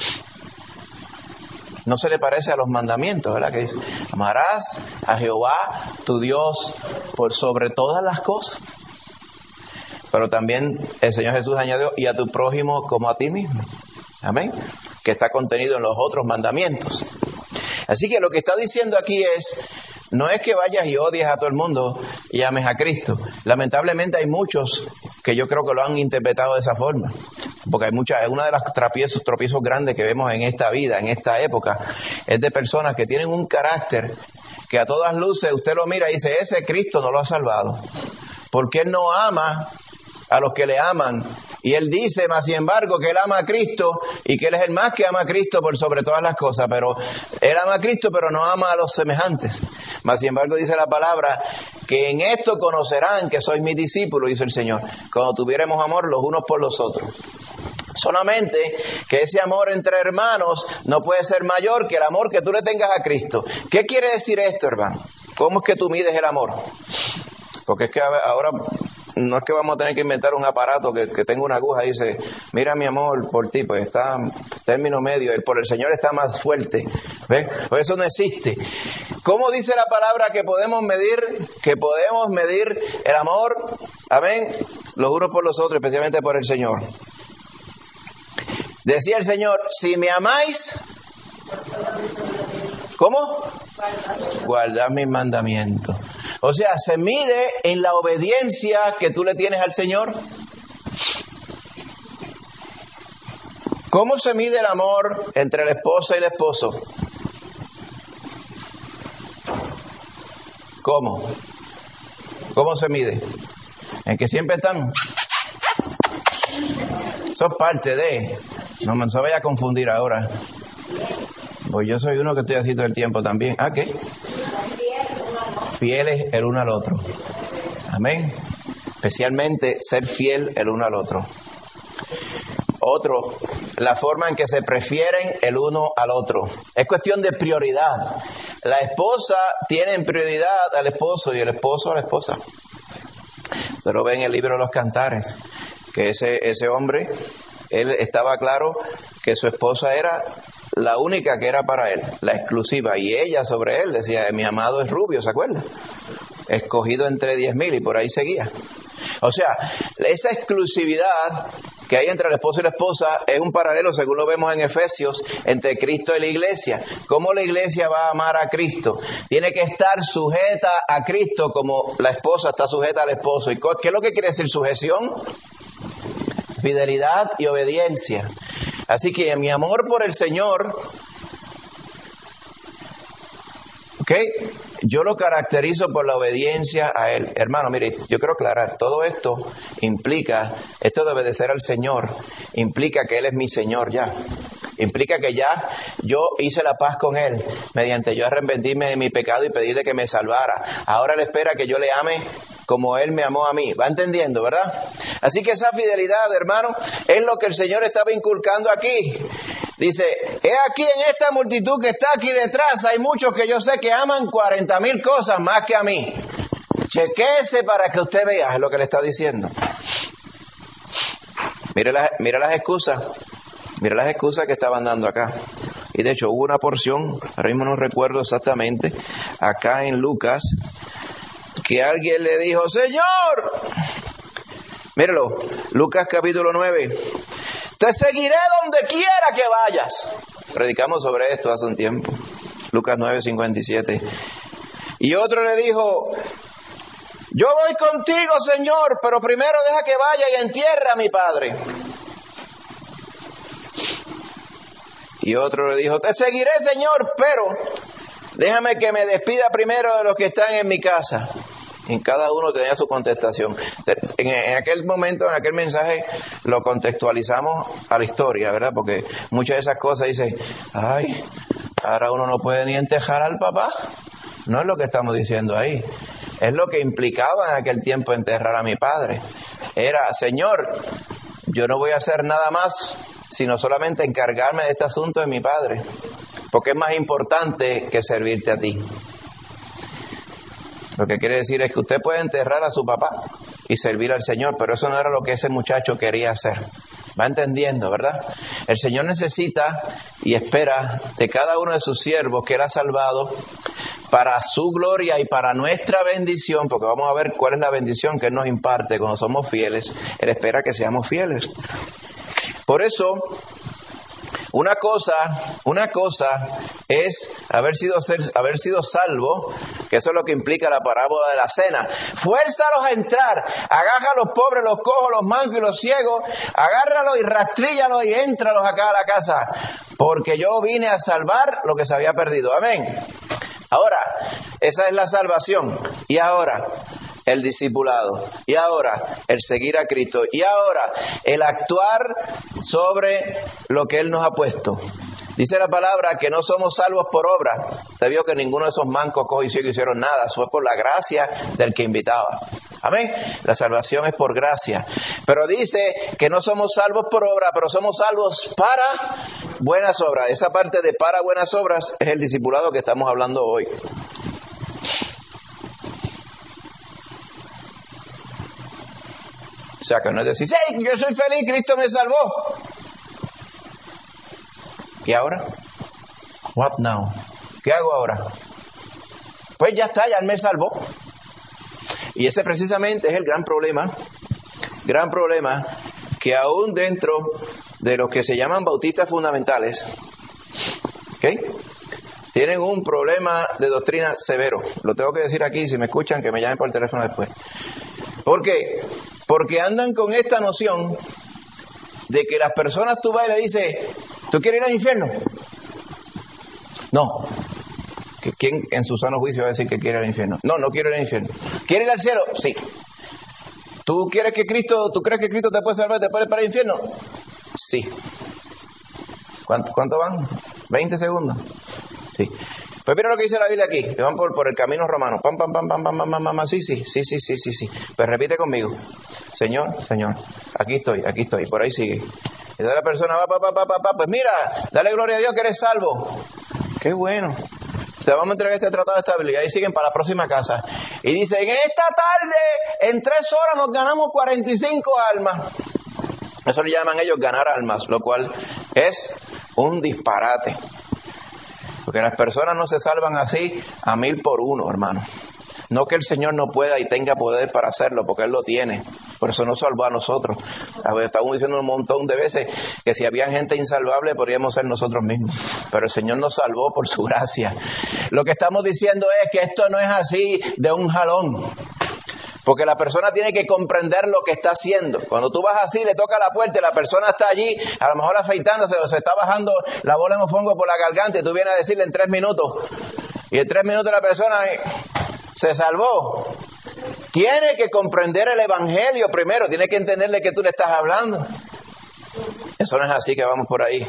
No se le parece a los mandamientos, ¿verdad? Que dice, amarás a Jehová, tu Dios, por sobre todas las cosas. Pero también el Señor Jesús añadió, y a tu prójimo como a ti mismo. Amén. Que está contenido en los otros mandamientos. Así que lo que está diciendo aquí es, no es que vayas y odies a todo el mundo y ames a Cristo. Lamentablemente hay muchos que yo creo que lo han interpretado de esa forma. Porque hay una de las tropiezos grandes que vemos en esta vida, en esta época, es de personas que tienen un carácter que a todas luces usted lo mira y dice, ese Cristo no lo ha salvado. Porque Él no ama a los que le aman. Y Él dice, más sin embargo, que Él ama a Cristo y que Él es el más que ama a Cristo por sobre todas las cosas. Pero Él ama a Cristo, pero no ama a los semejantes. Más sin embargo, dice la palabra, que en esto conocerán que sois mis discípulos, dice el Señor, cuando tuviéramos amor los unos por los otros. Solamente que ese amor entre hermanos no puede ser mayor que el amor que tú le tengas a Cristo. ¿Qué quiere decir esto, hermano? ¿Cómo es que tú mides el amor? Porque es que ahora no es que vamos a tener que inventar un aparato que tenga una aguja y dice, mira mi amor por ti, pues está término medio, el por el Señor está más fuerte. ¿Ves? Pues eso no existe. ¿Cómo dice la palabra que podemos medir el amor? Amén. Los unos por los otros, especialmente por el Señor. Decía el Señor, si me amáis, ¿cómo? Guardad mis mandamientos. O sea, se mide en la obediencia que tú le tienes al Señor. ¿Cómo se mide el amor entre la esposa y el esposo? ¿Cómo? ¿Cómo se mide? En que siempre están... Eso es parte de... No se vaya a confundir ahora. Pues yo soy uno que estoy así todo el tiempo también. ¿Ah, qué? Fieles el uno al otro. Amén. Especialmente ser fiel el uno al otro. Otro, la forma en que se prefieren el uno al otro. Es cuestión de prioridad. La esposa tiene en prioridad al esposo y el esposo a la esposa. Usted lo ve en el libro de los Cantares, que ese hombre, él estaba claro que su esposa era la única que era para él, la exclusiva, y ella sobre él decía, mi amado es rubio, ¿se acuerda? Escogido entre 10,000 y por ahí seguía. O sea, esa exclusividad que hay entre el esposo y la esposa es un paralelo, según lo vemos en Efesios, entre Cristo y la iglesia. ¿Cómo la iglesia va a amar a Cristo? Tiene que estar sujeta a Cristo como la esposa está sujeta al esposo. ¿Y qué es lo que quiere decir sujeción? Fidelidad y obediencia. Así que mi amor por el Señor, ¿ok? Yo lo caracterizo por la obediencia a Él. Hermano, mire, yo quiero aclarar, todo esto implica, esto de obedecer al Señor, implica que Él es mi Señor ya. Implica que ya yo hice la paz con Él, mediante yo arrepentirme de mi pecado y pedirle que me salvara. Ahora Él espera que yo le ame como Él me amó a mí. ¿Va entendiendo, verdad? Así que esa fidelidad, hermano, es lo que el Señor estaba inculcando aquí. Dice, he aquí en esta multitud que está aquí detrás, hay muchos que yo sé que aman 40,000 cosas más que a mí. Chequéese para que usted vea, es lo que le está diciendo. Mire las excusas que estaban dando acá. Y de hecho hubo una porción, ahora mismo no recuerdo exactamente, acá en Lucas, que alguien le dijo, Señor, míralo, Lucas capítulo 9, te seguiré donde quiera que vayas. Predicamos sobre esto hace un tiempo. Lucas 9:57. Y otro le dijo, yo voy contigo, Señor, pero primero deja que vaya y entierre a mi padre. Y otro le dijo, te seguiré, Señor, pero déjame que me despida primero de los que están en mi casa. En cada uno tenía su contestación. En aquel momento, en aquel mensaje, lo contextualizamos a la historia, ¿verdad? Porque muchas de esas cosas dicen, ay, ahora uno no puede ni enterrar al papá. No es lo que estamos diciendo ahí. Es lo que implicaba en aquel tiempo enterrar a mi padre. Era, Señor, yo no voy a hacer nada más, sino solamente encargarme de este asunto de mi padre. Porque es más importante que servirte a ti. Lo que quiere decir es que usted puede enterrar a su papá y servir al Señor, pero eso no era lo que ese muchacho quería hacer. Va entendiendo, ¿verdad? El Señor necesita y espera de cada uno de sus siervos que Él ha salvado para su gloria y para nuestra bendición, porque vamos a ver cuál es la bendición que Él nos imparte cuando somos fieles. Él espera que seamos fieles. Por eso, una cosa es haber sido salvo, que eso es lo que implica la parábola de la cena. Fuérzalos a entrar, agaja a los pobres, los cojos, los mancos y los ciegos, agárralos y rastríllalos y éntralos acá a la casa, porque yo vine a salvar lo que se había perdido. Amén. Ahora, esa es la salvación. Y ahora, el discipulado. Y ahora, el seguir a Cristo. Y ahora, el actuar sobre lo que Él nos ha puesto. Dice la palabra que no somos salvos por obra. Usted vio que ninguno de esos mancos, cojos y ciegos hicieron nada. Fue por la gracia del que invitaba. Amén. La salvación es por gracia. Pero dice que no somos salvos por obra, pero somos salvos para buenas obras. Esa parte de para buenas obras es el discipulado que estamos hablando hoy. sea, que no es decir, sí, yo soy feliz, Cristo me salvó. ¿Y ahora? What now? ¿Qué hago ahora? Pues ya está, ya Él me salvó. Y ese precisamente es el gran problema que aún dentro de los que se llaman bautistas fundamentales, ¿ok?, tienen un problema de doctrina severo. Lo tengo que decir aquí, si me escuchan, que me llamen por el teléfono después. ¿Por qué? Porque andan con esta noción de que las personas tú vas y le dices, ¿tú quieres ir al infierno? No. ¿Quién en su sano juicio va a decir que quiere ir al infierno? No, no quiero ir al infierno. ¿Quieres ir al cielo? Sí. ¿Tú crees que Cristo te puede salvar, te puede ir para el infierno? Sí. ¿Cuánto van? 20 segundos. Sí. Pues mira lo que dice la Biblia aquí. Que van por el camino romano. Pam, pam, pam, pam, pam, pam, pam, pam. Sí. Pues repite conmigo. Señor, aquí estoy. Por ahí sigue. Y la persona va. Pues mira, dale gloria a Dios que eres salvo. Qué bueno. Te vamos a entregar este tratado de estabilidad. Y siguen para la próxima casa. Y dice, en esta tarde, en 3 horas nos ganamos 45 almas. Eso le llaman ellos ganar almas, lo cual es un disparate. Porque las personas no se salvan así a 1000 por 1, hermano. No que el Señor no pueda y tenga poder para hacerlo, porque Él lo tiene. Por eso nos salvó a nosotros. Estamos diciendo un montón de veces que si había gente insalvable podríamos ser nosotros mismos. Pero el Señor nos salvó por su gracia. Lo que estamos diciendo es que esto no es así de un jalón. Porque la persona tiene que comprender lo que está haciendo. Cuando tú vas así, le toca la puerta y la persona está allí, a lo mejor afeitándose o se está bajando la bola de mofongo por la garganta y tú vienes a decirle en 3 minutos. Y en 3 minutos la persona se salvó. Tiene que comprender el evangelio primero, tiene que entenderle que tú le estás hablando. Eso no es así que vamos por ahí.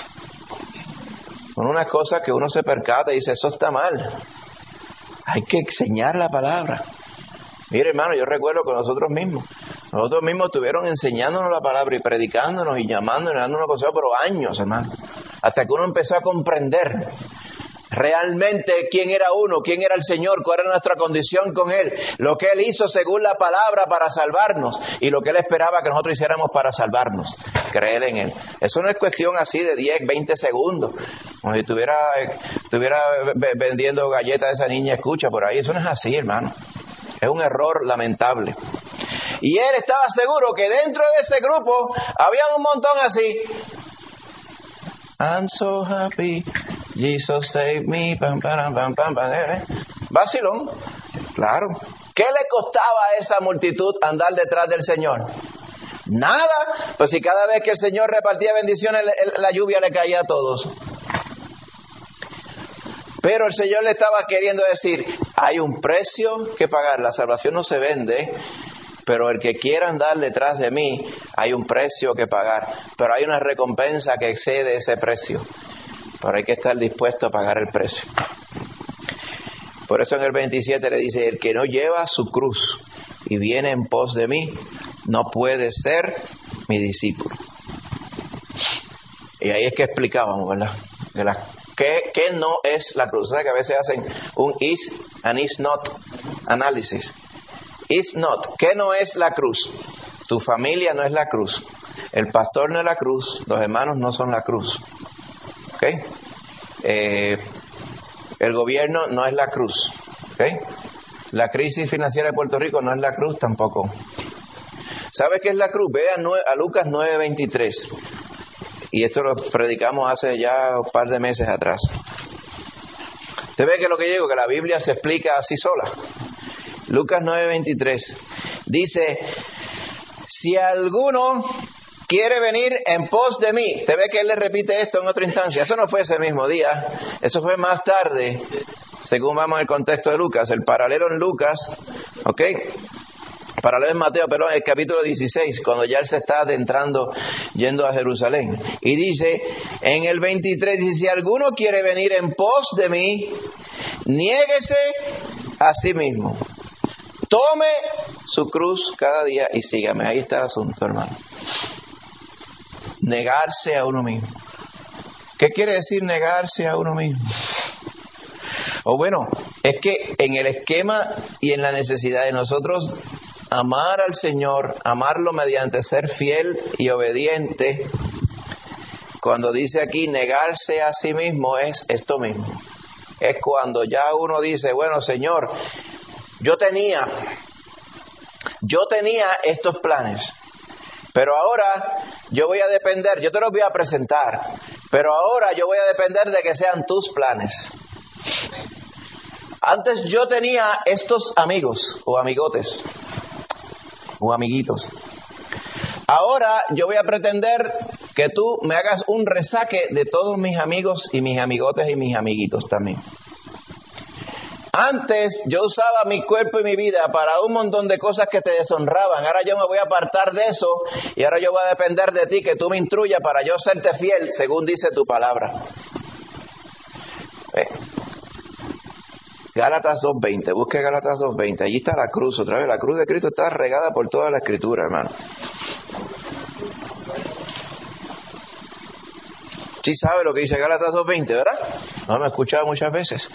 Son unas cosas que uno se percata y dice, eso está mal. Hay que enseñar la palabra. Mire, hermano, yo recuerdo que nosotros mismos estuvieron enseñándonos la palabra y predicándonos y llamándonos y dándonos consejos por años, hermano. Hasta que uno empezó a comprender realmente quién era uno, quién era el Señor, cuál era nuestra condición con Él, lo que Él hizo según la palabra para salvarnos y lo que Él esperaba que nosotros hiciéramos para salvarnos, creer en Él. Eso no es cuestión así de 10, 20 segundos, como si estuviera vendiendo galletas a esa niña, escucha por ahí, eso no es así, hermano. Es un error lamentable. Y él estaba seguro que dentro de ese grupo había un montón así. I'm so happy, Jesus save me, pam, pam, pam, pam, pam. Vacilón, claro. ¿Qué le costaba a esa multitud andar detrás del Señor? Nada, pues si cada vez que el Señor repartía bendiciones, la lluvia le caía a todos. Pero el Señor le estaba queriendo decir, hay un precio que pagar, la salvación no se vende, pero el que quiera andar detrás de mí, hay un precio que pagar, pero hay una recompensa que excede ese precio, pero hay que estar dispuesto a pagar el precio. Por eso en el 27 le dice, el que no lleva su cruz y viene en pos de mí, no puede ser mi discípulo. Y ahí es que explicábamos, ¿verdad? ¿Qué no es la cruz? O sea que a veces hacen un is and is not análisis. Is not. ¿Qué no es la cruz? Tu familia no es la cruz. El pastor no es la cruz. Los hermanos no son la cruz. ¿Ok? El gobierno no es la cruz. ¿Ok? La crisis financiera de Puerto Rico no es la cruz tampoco. ¿Sabes qué es la cruz? Ve a Lucas 9:23. Y esto lo predicamos hace ya un par de meses atrás. Usted ve que lo que digo, que la Biblia se explica así sola. Lucas 9:23 dice, si alguno quiere venir en pos de mí. Usted ve que él le repite esto en otra instancia. Eso no fue ese mismo día, eso fue más tarde, según vamos al contexto de Lucas. El paralelo en Lucas, ¿ok? Paralelo en Mateo, pero en el capítulo 16, cuando ya él se está adentrando, yendo a Jerusalén. Y dice, en el 23, dice, si alguno quiere venir en pos de mí, niéguese a sí mismo. Tome su cruz cada día y sígame. Ahí está el asunto, hermano. Negarse a uno mismo. ¿Qué quiere decir negarse a uno mismo? O bueno, es que en el esquema y en la necesidad de nosotros amar al Señor, amarlo mediante ser fiel y obediente, cuando dice aquí negarse a sí mismo, es esto mismo. Es cuando ya uno dice, bueno, Señor, yo tenía estos planes, pero ahora yo voy a depender, yo te los voy a presentar, pero ahora yo voy a depender de que sean tus planes. Antes yo tenía estos amigos o amigotes o amiguitos. Ahora yo voy a pretender que tú me hagas un resaque de todos mis amigos y mis amigotes y mis amiguitos también. Antes yo usaba mi cuerpo y mi vida para un montón de cosas que te deshonraban. Ahora yo me voy a apartar de eso y ahora yo voy a depender de ti, que tú me instruyas para yo serte fiel según dice tu palabra. Gálatas 2.20, busque Gálatas 2.20, allí está la cruz, otra vez la cruz de Cristo está regada por toda la Escritura, hermano. Sí sabe lo que dice Gálatas 2.20, ¿verdad? No me he escuchado muchas veces.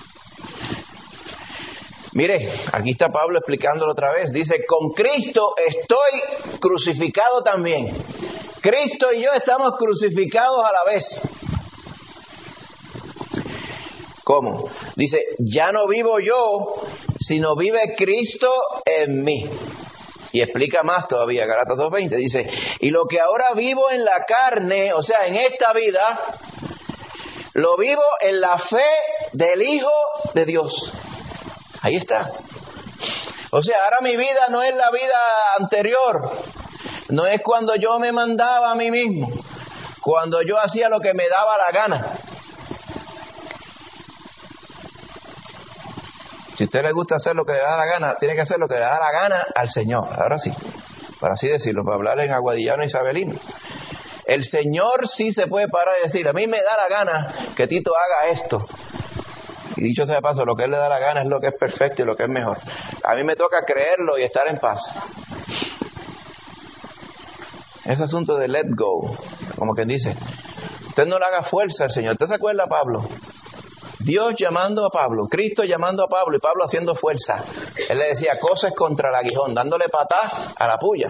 Mire, aquí está Pablo explicándolo otra vez. Dice, con Cristo estoy crucificado también. Cristo y yo estamos crucificados a la vez. ¿Cómo? Dice, ya no vivo yo, sino vive Cristo en mí. Y explica más todavía, Gálatas 2.20. Dice, y lo que ahora vivo en la carne, o sea, en esta vida, lo vivo en la fe del Hijo de Dios. Ahí está. O sea, ahora mi vida no es la vida anterior. No es cuando yo me mandaba a mí mismo. Cuando yo hacía lo que me daba la gana. Si a usted le gusta hacer lo que le da la gana, tiene que hacer lo que le da la gana al Señor. Ahora sí, para así decirlo, para hablar en aguadillano isabelino. El Señor sí se puede parar y decir, a mí me da la gana que Tito haga esto. Y dicho sea de paso, lo que Él le da la gana es lo que es perfecto y lo que es mejor. A mí me toca creerlo y estar en paz. Ese asunto de let go, como quien dice, usted no le haga fuerza al Señor. ¿Usted se acuerda, Pablo? Dios llamando a Pablo, Cristo llamando a Pablo y Pablo haciendo fuerza. Él le decía cosas contra el aguijón, dándole patas a la puya.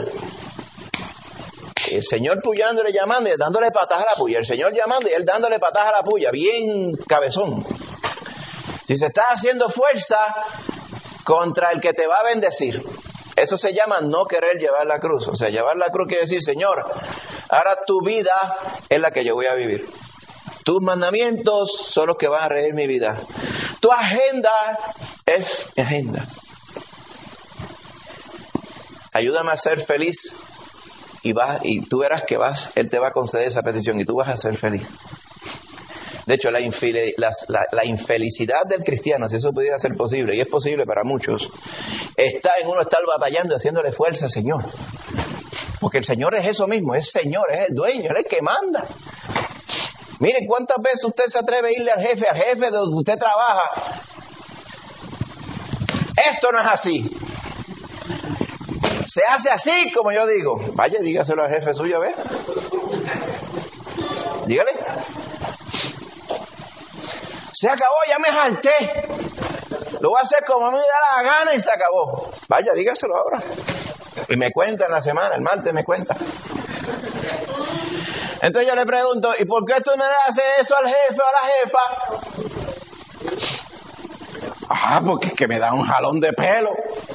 El Señor puyándole, llamando y dándole patas a la puya. El Señor llamando y él dándole patas a la puya, bien cabezón. Si se está haciendo fuerza contra el que te va a bendecir, eso se llama no querer llevar la cruz. O sea, llevar la cruz quiere decir, Señor, ahora tu vida es la que yo voy a vivir. Tus mandamientos son los que van a regir mi vida. Tu agenda es mi agenda. Ayúdame a ser feliz y tú verás que Él te va a conceder esa petición y tú vas a ser feliz. De hecho, la infelicidad del cristiano, si eso pudiera ser posible, y es posible para muchos, está en uno estar batallando y haciéndole fuerza al Señor. Porque el Señor es eso mismo, es Señor, es el dueño, Él es el que manda. Miren cuántas veces usted se atreve a irle al jefe de donde usted trabaja. Esto no es así. Se hace así como yo digo. Vaya, dígaselo al jefe suyo, a ver. Dígale. Se acabó, ya me harté. Lo voy a hacer como me da la gana y se acabó. Vaya, dígaselo ahora. Y me cuenta en la semana, el martes me cuenta. Entonces yo le pregunto, ¿y por qué tú no le haces eso al jefe o a la jefa? Porque es que me da un jalón de pelo.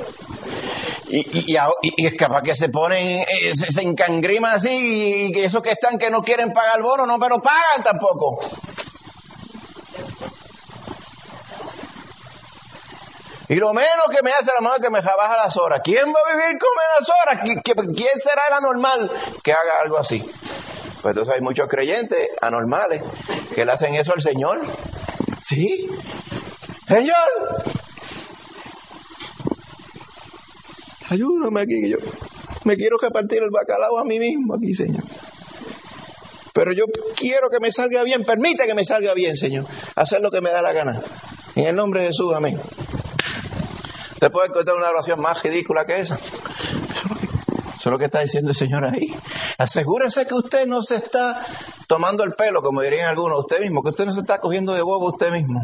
Y es capaz que se ponen, se encangriman así, y que esos que están que no quieren pagar el bono, no me lo pagan tampoco. Y lo menos que me hace, a lo mejor que me baja las horas. ¿Quién va a vivir con menos horas? ¿Quién será el anormal que haga algo así? Pues entonces hay muchos creyentes anormales que le hacen eso al Señor. ¿Sí? Señor, ayúdame aquí, que yo me quiero repartir el bacalao a mí mismo aquí, Señor. Pero yo quiero que me salga bien, permite que me salga bien, Señor. Hacer lo que me da la gana. En el nombre de Jesús, amén. ¿Usted puede encontrar una oración más ridícula que esa? Eso es lo que está diciendo el Señor ahí. Asegúrese que usted no se está tomando el pelo, como dirían algunos, usted mismo, que usted no se está cogiendo de bobo usted mismo.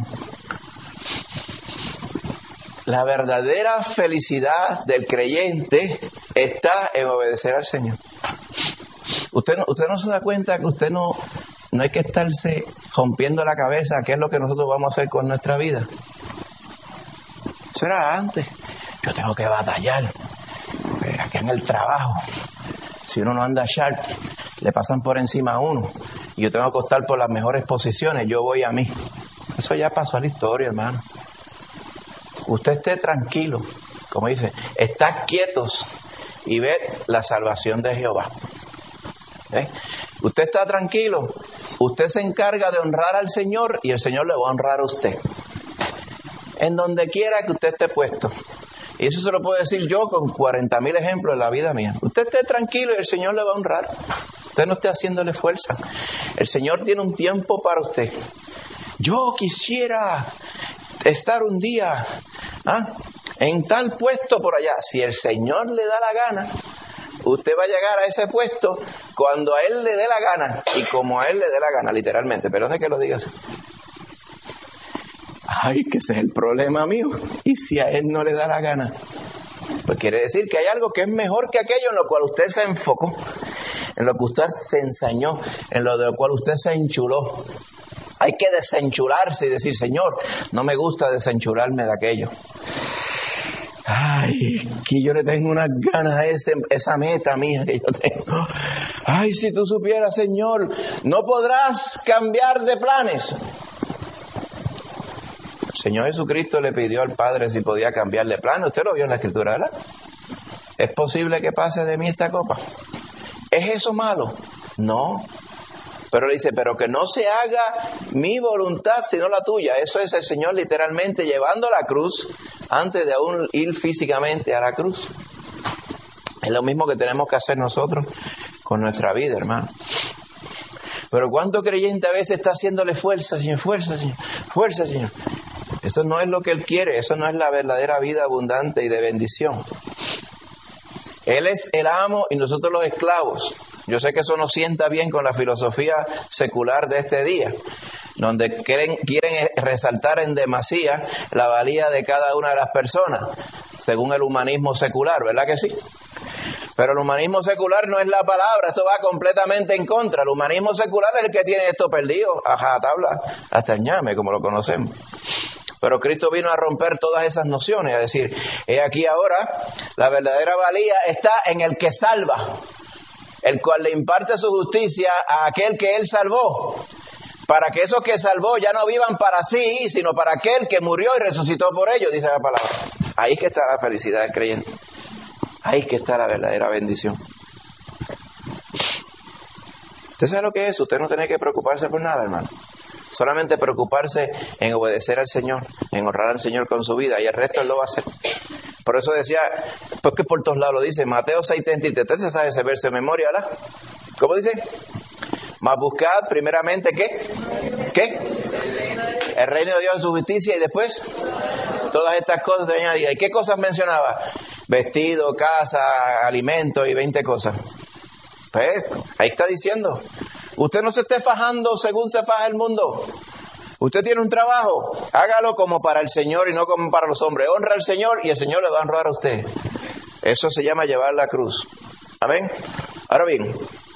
La verdadera felicidad del creyente está en obedecer al Señor. Usted no se da cuenta que usted no hay que estarse rompiendo la cabeza qué es lo que nosotros vamos a hacer con nuestra vida. Eso era antes. Yo tengo que batallar. Aquí en el trabajo, si uno no anda sharp, le pasan por encima a uno. Y yo tengo que optar por las mejores posiciones. Yo voy a mí. Eso ya pasó a la historia, hermano. Usted esté tranquilo. Como dice, estad quietos y ved la salvación de Jehová. Usted está tranquilo. Usted se encarga de honrar al Señor y el Señor le va a honrar a usted. En donde quiera que usted esté puesto. Y eso se lo puedo decir yo con 40,000 ejemplos en la vida mía. Usted esté tranquilo y el Señor le va a honrar. Usted no esté haciéndole fuerza. El Señor tiene un tiempo para usted. Yo quisiera estar un día en tal puesto por allá. Si el Señor le da la gana, usted va a llegar a ese puesto cuando a Él le dé la gana y como a Él le dé la gana, literalmente. Perdone que lo diga así. Ay, que ese es el problema mío. ¿Y si a Él no le da la gana? Pues quiere decir que hay algo que es mejor que aquello en lo cual usted se enfocó, en lo que usted se ensañó, en lo de lo cual usted se enchuló. Hay que desenchularse y decir, Señor, no me gusta desenchularme de aquello. Ay, que yo le tengo unas ganas a esa meta mía que yo tengo. Ay, si tú supieras, Señor, no podrás cambiar de planes. El Señor Jesucristo le pidió al Padre si podía cambiarle planes. Usted lo vio en la Escritura, ¿verdad? ¿Es posible que pase de mí esta copa? ¿Es eso malo? No. Pero le dice, pero que no se haga mi voluntad sino la tuya. Eso es el Señor literalmente llevando la cruz antes de aún ir físicamente a la cruz. Es lo mismo que tenemos que hacer nosotros con nuestra vida, hermano. Pero ¿cuánto creyente a veces está haciéndole fuerza, Señor? Fuerza, Señor. Fuerza, Señor. Eso no es lo que Él quiere. Eso no es la verdadera vida abundante y de bendición. Él es el amo y nosotros los esclavos. Yo sé que eso no sienta bien con la filosofía secular de este día, donde quieren resaltar en demasía la valía de cada una de las personas, según el humanismo secular, ¿verdad que sí? Pero el humanismo secular no es la palabra, esto va completamente en contra. El humanismo secular es el que tiene esto perdido, ajá, tabla, hasta el ñame, como lo conocemos. Pero Cristo vino a romper todas esas nociones, a decir, he aquí ahora, la verdadera valía está en el que salva, el cual le imparte su justicia a aquel que Él salvó, para que esos que salvó ya no vivan para sí, sino para aquel que murió y resucitó por ellos, dice la palabra. Ahí que está la felicidad del creyente. Ahí que está la verdadera bendición. ¿Usted sabe lo que es? Usted no tiene que preocuparse por nada, hermano. Solamente preocuparse en obedecer al Señor, en honrar al Señor con su vida, y el resto Él lo va a hacer. Por eso decía, porque por todos lados lo dice, Mateo 6:33, usted se sabe ese verso de memoria, ¿verdad? ¿Cómo dice? Mas buscad primeramente, ¿qué? El reino de Dios y su justicia, y después todas estas cosas se añadidas. ¿Y qué cosas mencionaba? Vestido, casa, alimento y 20 cosas. Pues ahí está diciendo, usted no se esté fajando según se faja el mundo. Usted tiene un trabajo, hágalo como para el Señor y no como para los hombres. Honra al Señor y el Señor le va a honrar a usted. Eso se llama llevar la cruz. Amén. Ahora bien,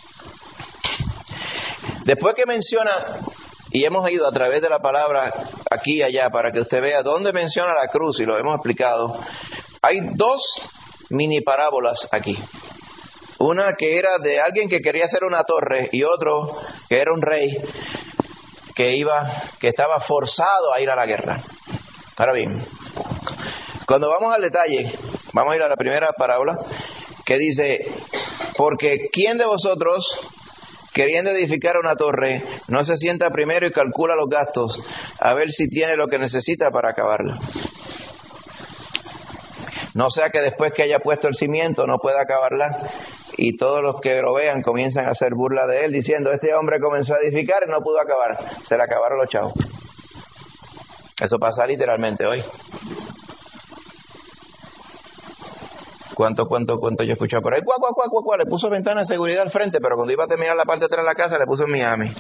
después que menciona, y hemos ido a través de la palabra aquí y allá para que usted vea dónde menciona la cruz, y lo hemos explicado, hay dos mini parábolas aquí. Una que era de alguien que quería hacer una torre y otro que era un rey que estaba forzado a ir a la guerra. Ahora bien, cuando vamos al detalle, vamos a ir a la primera parábola que dice, porque ¿quién de vosotros, queriendo edificar una torre, no se sienta primero y calcula los gastos a ver si tiene lo que necesita para acabarla? No sea que después que haya puesto el cimiento no pueda acabarla y todos los que lo vean comienzan a hacer burla de él diciendo, este hombre comenzó a edificar y no pudo acabar, se le acabaron los chavos. Eso pasa literalmente hoy. ¿Cuánto yo he escuchado por ahí? Le puso ventana de seguridad al frente, pero cuando iba a terminar la parte de atrás de la casa le puso en Miami.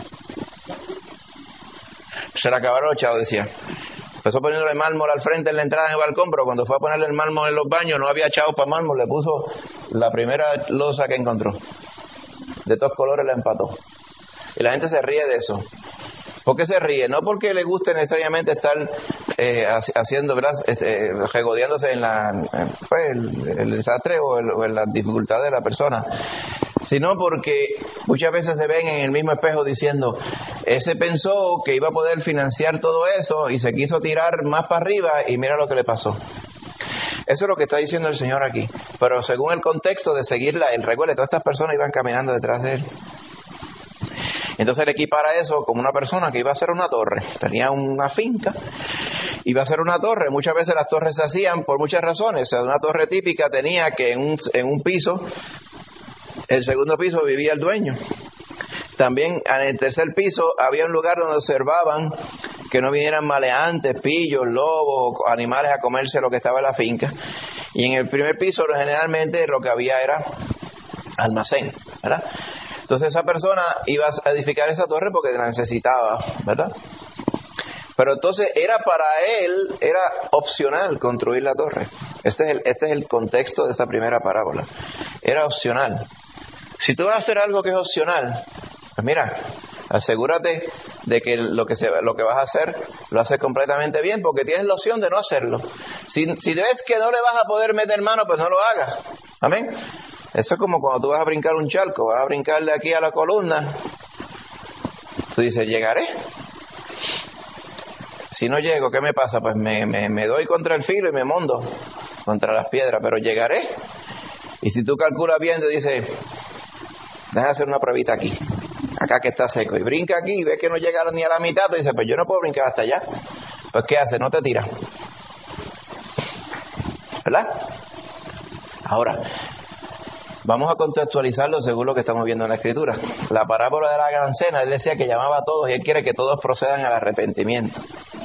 Se le acabaron los chavos, decía. Empezó poniéndole mármol al frente en la entrada en el balcón, pero cuando fue a ponerle el mármol en los baños no había chavos para mármol, le puso la primera losa que encontró. De todos colores la empató. Y la gente se ríe de eso. ¿Por qué se ríe? No porque le guste necesariamente estar haciendo, regodeándose en el desastre o en la dificultad de la persona, sino porque muchas veces se ven en el mismo espejo diciendo, ese pensó que iba a poder financiar todo eso y se quiso tirar más para arriba y mira lo que le pasó. Eso es lo que está diciendo el Señor aquí. Pero según el contexto de seguirla, el recuerdo, todas estas personas iban caminando detrás de él. Entonces él equipara eso como una persona que iba a hacer una torre. Tenía una finca, iba a hacer una torre. Muchas veces las torres se hacían por muchas razones. O sea, una torre típica tenía que en un piso, el segundo piso vivía el dueño. También en el tercer piso había un lugar donde observaban que no vinieran maleantes, pillos, lobos, animales a comerse lo que estaba en la finca. Y en el primer piso generalmente lo que había era almacén, ¿verdad? Entonces esa persona iba a edificar esa torre porque la necesitaba, ¿verdad? Pero entonces era para él, era opcional construir la torre. Este es el contexto de esta primera parábola. Era opcional. Si tú vas a hacer algo que es opcional, pues mira, asegúrate de que lo que vas a hacer lo haces completamente bien, porque tienes la opción de no hacerlo. Si ves que no le vas a poder meter mano, pues no lo hagas. Amén. Eso es como cuando tú vas a brincar un charco, vas a brincar de aquí a la columna. Tú dices, ¿llegaré? Si no llego, ¿qué me pasa? Pues me doy contra el filo y me mondo contra las piedras, pero llegaré. Y si tú calculas bien, te dices, déjame hacer una pruebita aquí, acá que está seco, y brinca aquí y ves que no llega ni a la mitad, te dices, pues yo no puedo brincar hasta allá. Pues ¿qué haces? No te tiras, ¿verdad? Ahora, vamos a contextualizarlo según lo que estamos viendo en la Escritura. La parábola de la gran cena, él decía que llamaba a todos y él quiere que todos procedan al arrepentimiento.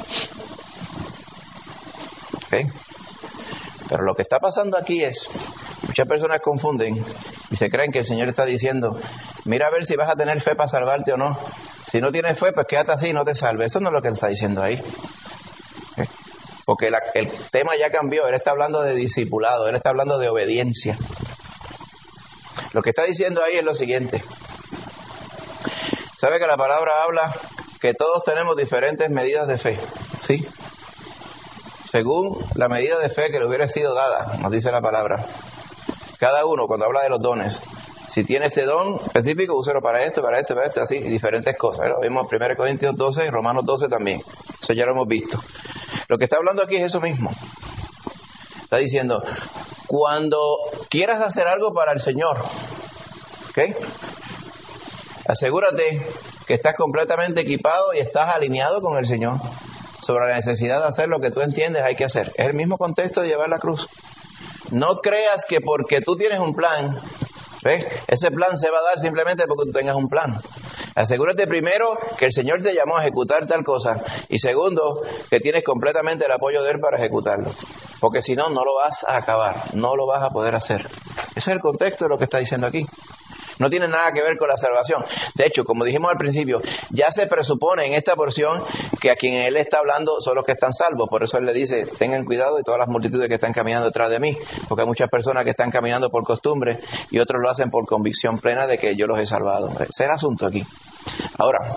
¿Okay? Pero lo que está pasando aquí es, muchas personas confunden y se creen que el Señor está diciendo, mira a ver si vas a tener fe para salvarte o no. Si no tienes fe, pues quédate así y no te salves. Eso no es lo que él está diciendo ahí. ¿Okay? Porque el tema ya cambió. Él está hablando de discipulado, él está hablando de obediencia. Lo que está diciendo ahí es lo siguiente. ¿Sabe que la palabra habla que todos tenemos diferentes medidas de fe? ¿Sí? Según la medida de fe que le hubiera sido dada, nos dice la palabra. Cada uno, cuando habla de los dones, si tiene este don específico, úselo para esto, así, diferentes cosas. Lo vimos en 1 Corintios 12 y Romanos 12 también. Eso ya lo hemos visto. Lo que está hablando aquí es eso mismo. Está diciendo, cuando quieras hacer algo para el Señor, ¿ok? Asegúrate que estás completamente equipado y estás alineado con el Señor sobre la necesidad de hacer lo que tú entiendes hay que hacer. Es el mismo contexto de llevar la cruz. No creas que porque tú tienes un plan, ¿ves? Ese plan se va a dar simplemente porque tú tengas un plan. Asegúrate primero que el Señor te llamó a ejecutar tal cosa y segundo, que tienes completamente el apoyo de Él para ejecutarlo. Porque si no, no lo vas a acabar, no lo vas a poder hacer. Ese es el contexto de lo que está diciendo aquí. No tiene nada que ver con la salvación. De hecho, como dijimos al principio, ya se presupone en esta porción que a quien Él está hablando son los que están salvos. Por eso Él le dice, tengan cuidado de todas las multitudes que están caminando detrás de mí. Porque hay muchas personas que están caminando por costumbre y otros lo hacen por convicción plena de que yo los he salvado. Ese es el asunto aquí. Ahora,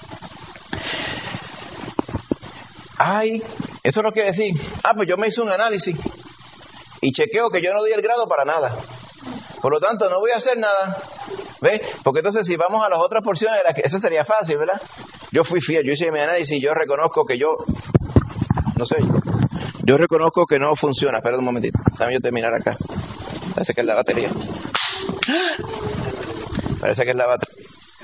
eso no quiere decir, pues yo me hice un análisis y chequeo que yo no doy el grado para nada. Por lo tanto, no voy a hacer nada. ¿Ves? Porque entonces si vamos a las otras porciones, eso sería fácil, ¿verdad? Yo fui fiel, yo hice mi análisis, yo reconozco que yo reconozco que no funciona. Espera un momentito, déjame yo terminar acá. Parece que es la batería. Parece que es la batería.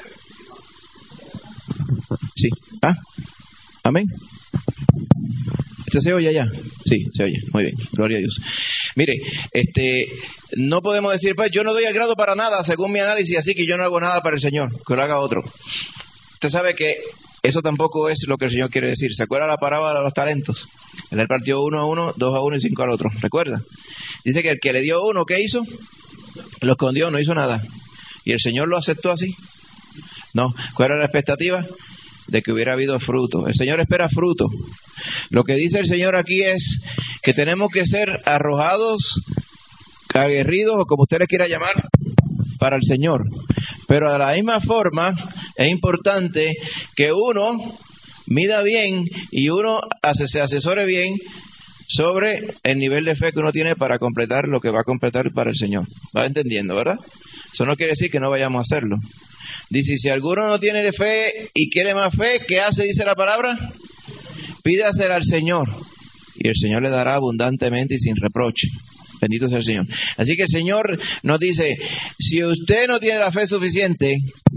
Sí. Amén. ¿Este se oye allá? Sí, se oye. Muy bien. Gloria a Dios. Mire, no podemos decir, pues yo no doy el grado para nada según mi análisis, así que yo no hago nada para el Señor, que lo haga otro. Usted sabe que eso tampoco es lo que el Señor quiere decir. ¿Se acuerda la parábola de los talentos? Él partió 1 a 1, 2 a 1 y 5 al otro. ¿Recuerda? Dice que el que le dio uno, ¿qué hizo? Lo escondió, no hizo nada. ¿Y el Señor lo aceptó así? No. ¿Cuál era la expectativa? De que hubiera habido fruto. El Señor espera fruto. Lo que dice el Señor aquí es que tenemos que ser arrojados aguerridos o como usted les quiera llamar, para el Señor. Pero de la misma forma es importante que uno mida bien y uno se asesore bien sobre el nivel de fe que uno tiene para completar lo que va a completar para el Señor. ¿Va entendiendo, verdad? Eso no quiere decir que no vayamos a hacerlo. Dice, si alguno no tiene fe y quiere más fe, ¿qué hace? Dice la palabra, pídasela al Señor y el Señor le dará abundantemente y sin reproche. Bendito sea el Señor. Así que el Señor nos dice, si usted no tiene la fe suficiente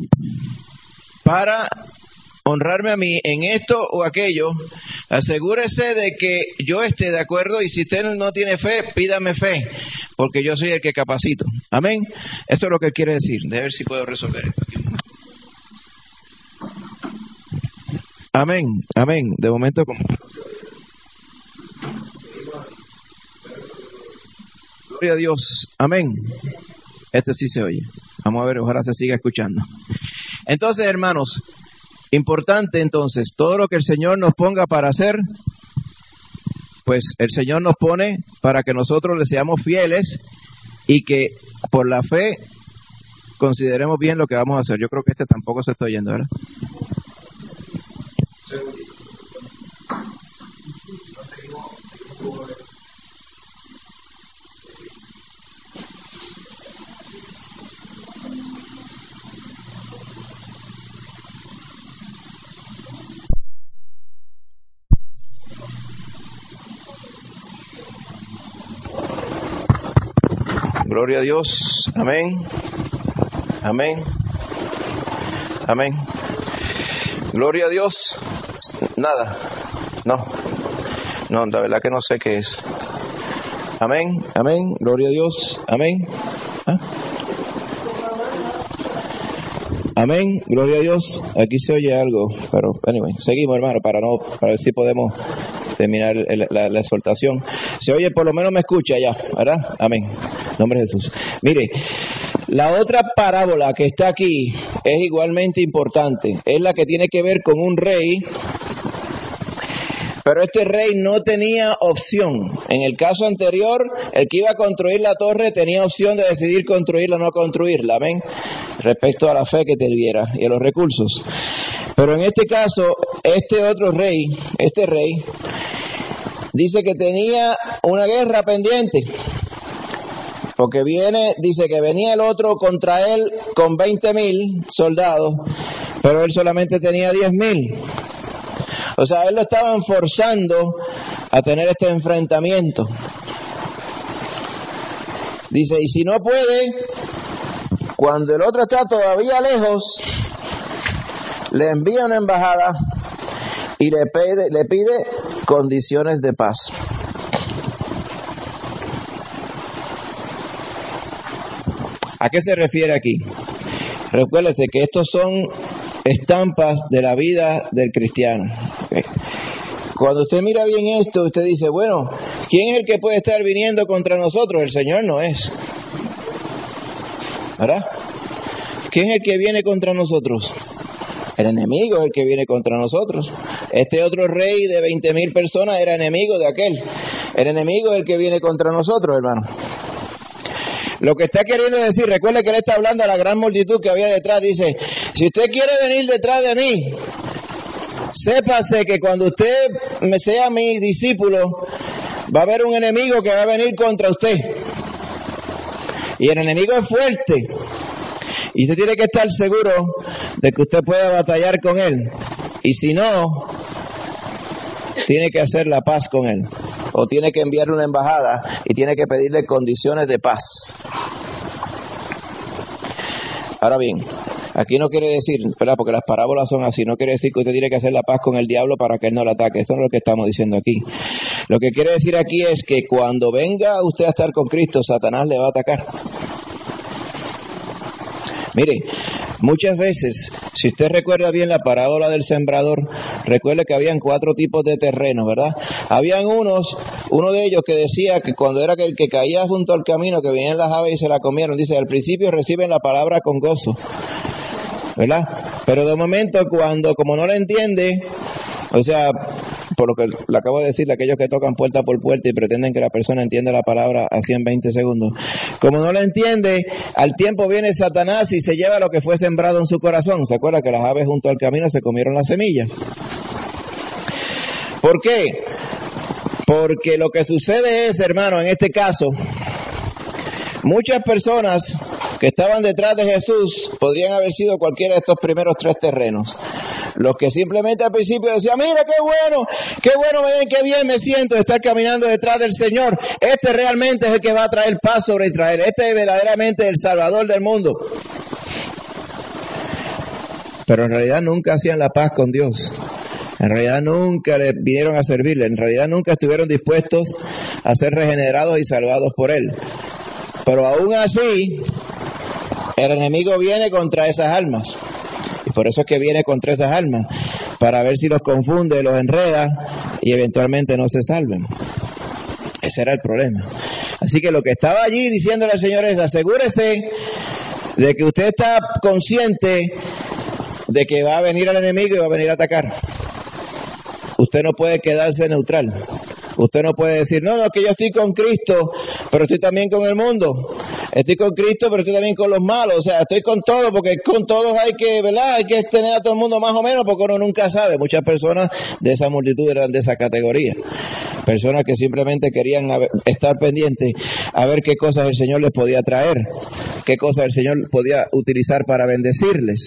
para honrarme a mí en esto o aquello, asegúrese de que yo esté de acuerdo, y si usted no tiene fe, pídame fe, porque yo soy el que capacito. Amén. Eso es lo que quiere decir. De ver si puedo resolver esto aquí. Amén, amén. De momento como... Gloria a Dios. Amén. Este sí se oye. Vamos a ver, ojalá se siga escuchando. Entonces, hermanos, importante entonces, todo lo que el Señor nos ponga para hacer, pues el Señor nos pone para que nosotros le seamos fieles y que por la fe consideremos bien lo que vamos a hacer. Yo creo que este tampoco se está oyendo, ¿verdad? Gloria a Dios. Amén. Amén. Amén. Gloria a Dios. Nada. No, la verdad que no sé qué es. Amén. Amén. Gloria a Dios. Amén. ¿Ah? Amén. Gloria a Dios. Aquí se oye algo, pero anyway, seguimos, hermano, para ver si podemos terminar la exhortación. Se oye, por lo menos me escucha ya, ¿verdad? Amén. En nombre de Jesús. Mire, la otra parábola que está aquí es igualmente importante. Es la que tiene que ver con un rey, pero este rey no tenía opción. En el caso anterior, el que iba a construir la torre tenía opción de decidir construirla o no construirla, amén, respecto a la fe que tuviera y a los recursos. Pero en este caso, este rey, dice que tenía una guerra pendiente. Porque dice que venía el otro contra él con 20,000 soldados, pero él solamente tenía 10,000. O sea, él lo estaban forzando a tener este enfrentamiento. Dice, y si no puede, cuando el otro está todavía lejos, le envía una embajada y le pide condiciones de paz. ¿A qué se refiere aquí? Recuérdese que estos son estampas de la vida del cristiano. Okay. Cuando usted mira bien esto, usted dice, bueno, ¿quién es el que puede estar viniendo contra nosotros? El Señor no es. ¿Verdad? ¿Quién es el que viene contra nosotros? El enemigo es el que viene contra nosotros. Este otro rey de 20,000 personas era enemigo de aquel. El enemigo es el que viene contra nosotros, hermano. Lo que está queriendo decir, recuerde que él está hablando a la gran multitud que había detrás. Dice, si usted quiere venir detrás de mí, sépase que cuando usted me sea mi discípulo, va a haber un enemigo que va a venir contra usted. Y el enemigo es fuerte. Y usted tiene que estar seguro de que usted pueda batallar con él. Y si no, tiene que hacer la paz con él. O tiene que enviarle una embajada y tiene que pedirle condiciones de paz. Ahora bien, aquí no quiere decir, ¿verdad? Porque las parábolas son así, no quiere decir que usted tiene que hacer la paz con el diablo para que él no le ataque. Eso no es lo que estamos diciendo aquí. Lo que quiere decir aquí es que cuando venga usted a estar con Cristo, Satanás le va a atacar. Mire, muchas veces, si usted recuerda bien la parábola del sembrador, recuerde que habían 4 tipos de terrenos, ¿verdad? Habían uno de ellos que decía que cuando era el que caía junto al camino, que venían las aves y se la comieron, dice, al principio reciben la palabra con gozo, ¿verdad? Pero de momento como no la entiende, o sea, por lo que le acabo de decir, aquellos que tocan puerta por puerta y pretenden que la persona entienda la palabra así en 20 segundos. Como no la entiende, al tiempo viene Satanás y se lleva lo que fue sembrado en su corazón. ¿Se acuerda que las aves junto al camino se comieron la semilla? ¿Por qué? Porque lo que sucede es, hermano, en este caso, muchas personas que estaban detrás de Jesús podrían haber sido cualquiera de estos primeros 3 terrenos. Los que simplemente al principio decían, mira qué bueno, qué bien me siento de estar caminando detrás del Señor. Este realmente es el que va a traer paz sobre Israel. Este es verdaderamente el Salvador del mundo. Pero en realidad nunca hacían la paz con Dios. En realidad nunca le vinieron a servirle. En realidad nunca estuvieron dispuestos a ser regenerados y salvados por Él. Pero aún así, el enemigo viene contra esas almas. Y por eso es que viene contra esas almas, para ver si los confunde, los enreda y eventualmente no se salven. Ese era el problema. Así que lo que estaba allí diciéndole al Señor es, asegúrese de que usted está consciente de que va a venir el enemigo y va a venir a atacar. Usted no puede quedarse neutral. Usted no puede decir, no, que yo estoy con Cristo, pero estoy también con el mundo. Estoy con Cristo, pero estoy también con los malos. O sea, estoy con todos, porque con todos hay que, ¿verdad? Hay que tener a todo el mundo más o menos, porque uno nunca sabe. Muchas personas de esa multitud eran de esa categoría. Personas que simplemente querían estar pendientes a ver qué cosas el Señor les podía traer, qué cosas el Señor podía utilizar para bendecirles.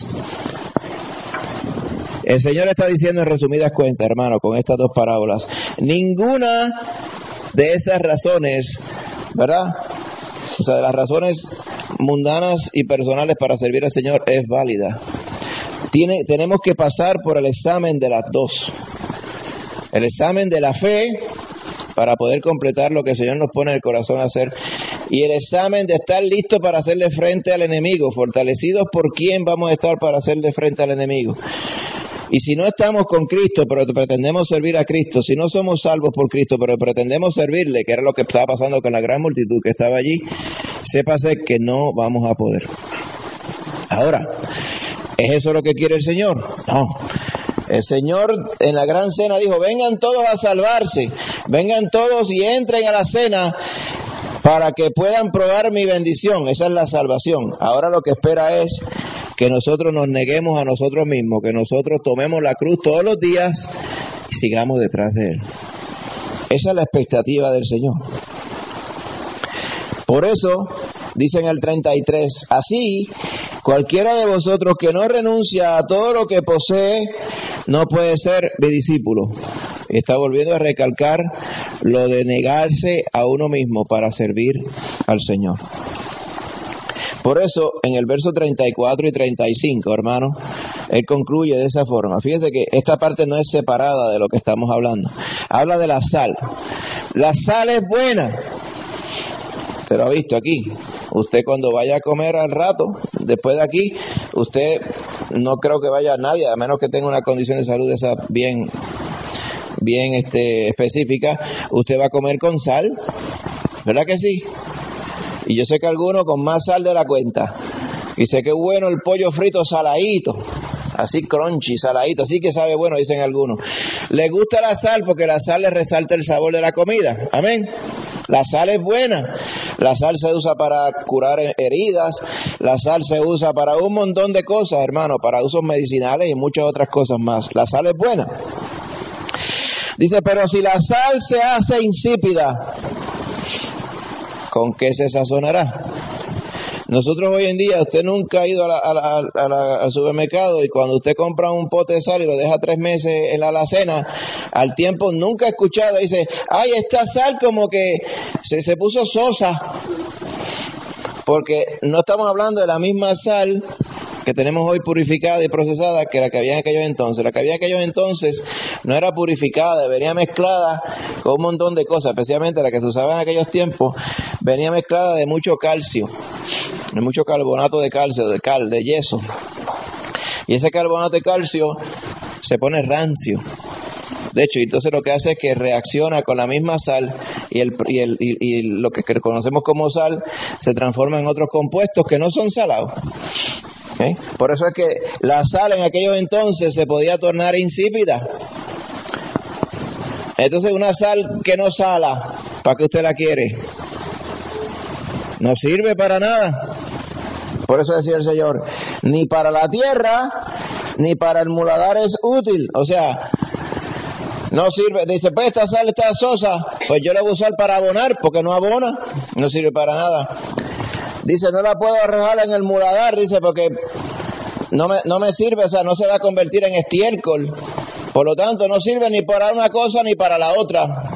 El Señor está diciendo en resumidas cuentas, hermano, con estas 2 parábolas, ninguna de esas razones, ¿verdad? O sea, de las razones mundanas y personales para servir al Señor es válida. Tenemos que pasar por el examen de las 2. El examen de la fe, para poder completar lo que el Señor nos pone en el corazón a hacer, y el examen de estar listos para hacerle frente al enemigo, fortalecidos por quién vamos a estar para hacerle frente al enemigo. Y si no estamos con Cristo, pero pretendemos servir a Cristo, si no somos salvos por Cristo, pero pretendemos servirle, que era lo que estaba pasando con la gran multitud que estaba allí, sépase que no vamos a poder. Ahora, ¿es eso lo que quiere el Señor? No. El Señor en la gran cena dijo, vengan todos a salvarse, vengan todos y entren a la cena para que puedan probar mi bendición. Esa es la salvación. Ahora lo que espera es que nosotros nos neguemos a nosotros mismos, que nosotros tomemos la cruz todos los días y sigamos detrás de Él. Esa es la expectativa del Señor. Por eso, dice en el 33, así, cualquiera de vosotros que no renuncia a todo lo que posee, no puede ser mi discípulo. Está volviendo a recalcar lo de negarse a uno mismo para servir al Señor. Por eso, en el verso 34 y 35, hermano, él concluye de esa forma. Fíjese que esta parte no es separada de lo que estamos hablando. Habla de la sal. La sal es buena. Usted lo ha visto aquí. Usted cuando vaya a comer al rato, después de aquí, usted no creo que vaya a nadie, a menos que tenga una condición de salud esa bien específica, usted va a comer con sal. ¿Verdad que sí? Y yo sé que algunos con más sal de la cuenta. Y sé que bueno el pollo frito saladito, así crunchy, saladito, así que sabe bueno, dicen algunos. Le gusta la sal porque la sal le resalta el sabor de la comida. Amén. La sal es buena. La sal se usa para curar heridas. La sal se usa para un montón de cosas, hermano, para usos medicinales y muchas otras cosas más. La sal es buena. Dice, pero si la sal se hace insípida, ¿con qué se sazonará? Nosotros hoy en día, usted nunca ha ido al supermercado y cuando usted compra un pote de sal y lo deja 3 meses en la alacena, al tiempo nunca ha escuchado, dice, ay, esta sal como que se puso sosa, porque no estamos hablando de la misma sal que tenemos hoy purificada y procesada que la que había en aquellos entonces. La que había en aquellos entonces no era purificada, venía mezclada con un montón de cosas, especialmente la que se usaba en aquellos tiempos, venía mezclada de mucho calcio, de mucho carbonato de calcio, de yeso. Y ese carbonato de calcio se pone rancio. De hecho, entonces lo que hace es que reacciona con la misma sal y lo que conocemos como sal se transforma en otros compuestos que no son salados. ¿Okay? Por eso es que la sal en aquellos entonces se podía tornar insípida. Entonces una sal que no sala, ¿para qué usted la quiere? No sirve para nada. Por eso decía el Señor, ni para la tierra, ni para el muladar es útil. O sea, no sirve. Dice, pues esta sal está sosa, pues yo la voy a usar para abonar, porque no abona, no sirve para nada. Dice, no la puedo arrojar en el muladar, dice, porque no me sirve, o sea, no se va a convertir en estiércol. Por lo tanto, no sirve ni para una cosa ni para la otra.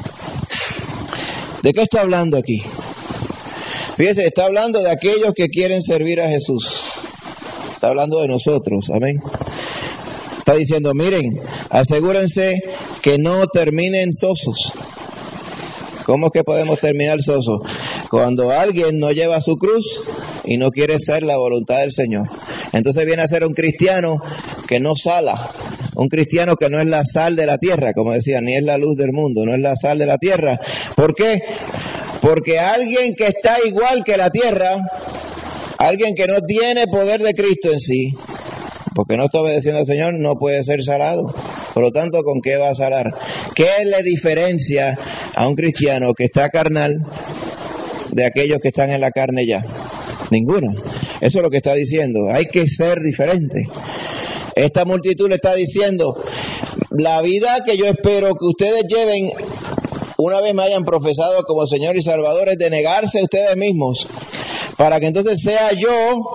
¿De qué está hablando aquí? Fíjese, está hablando de aquellos que quieren servir a Jesús. Está hablando de nosotros, amén. Está diciendo, miren, asegúrense que no terminen sosos. ¿Cómo es que podemos terminar sosos? Cuando alguien no lleva su cruz y no quiere ser la voluntad del Señor. Entonces viene a ser un cristiano que no sala, un cristiano que no es la sal de la tierra, como decía, ni es la luz del mundo, no es la sal de la tierra. ¿Por qué? Porque alguien que está igual que la tierra, alguien que no tiene poder de Cristo en sí, porque no está obedeciendo al Señor, no puede ser salado. Por lo tanto, ¿con qué va a salar? ¿Qué le diferencia a un cristiano que está carnal de aquellos que están en la carne ya? Ninguna. Eso es lo que está diciendo. Hay que ser diferente. Esta multitud le está diciendo, la vida que yo espero que ustedes lleven una vez me hayan profesado como Señor y Salvador es de negarse a ustedes mismos, para que entonces sea yo,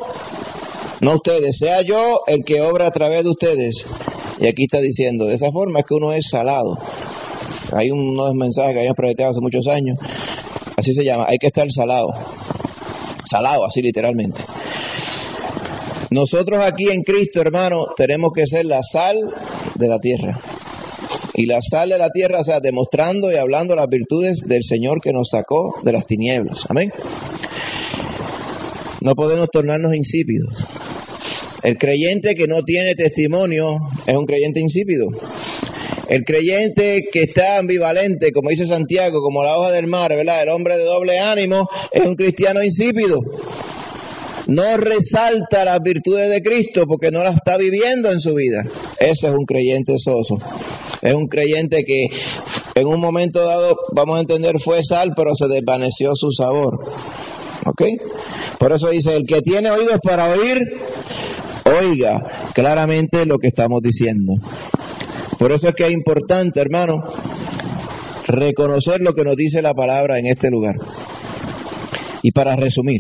no ustedes, sea yo el que obra a través de ustedes. Y aquí está diciendo, de esa forma es que uno es salado. Hay unos mensajes que habíamos proyectado hace muchos años, así se llama, hay que estar salado, así literalmente. Nosotros aquí en Cristo, hermano, tenemos que ser la sal de la tierra. Y la sal de la tierra, o sea, demostrando y hablando las virtudes del Señor que nos sacó de las tinieblas. Amén. No podemos tornarnos insípidos. El creyente que no tiene testimonio es un creyente insípido. El creyente que está ambivalente, como dice Santiago, como la hoja del mar, ¿verdad? El hombre de doble ánimo es un cristiano insípido. No resalta las virtudes de Cristo porque no las está viviendo en su vida. Ese es un creyente soso. Es un creyente que en un momento dado, vamos a entender, fue sal, pero se desvaneció su sabor. ¿Ok? Por eso dice, el que tiene oídos para oír, oiga claramente lo que estamos diciendo. Por eso es que es importante, hermano, reconocer lo que nos dice la palabra en este lugar. Y para resumir,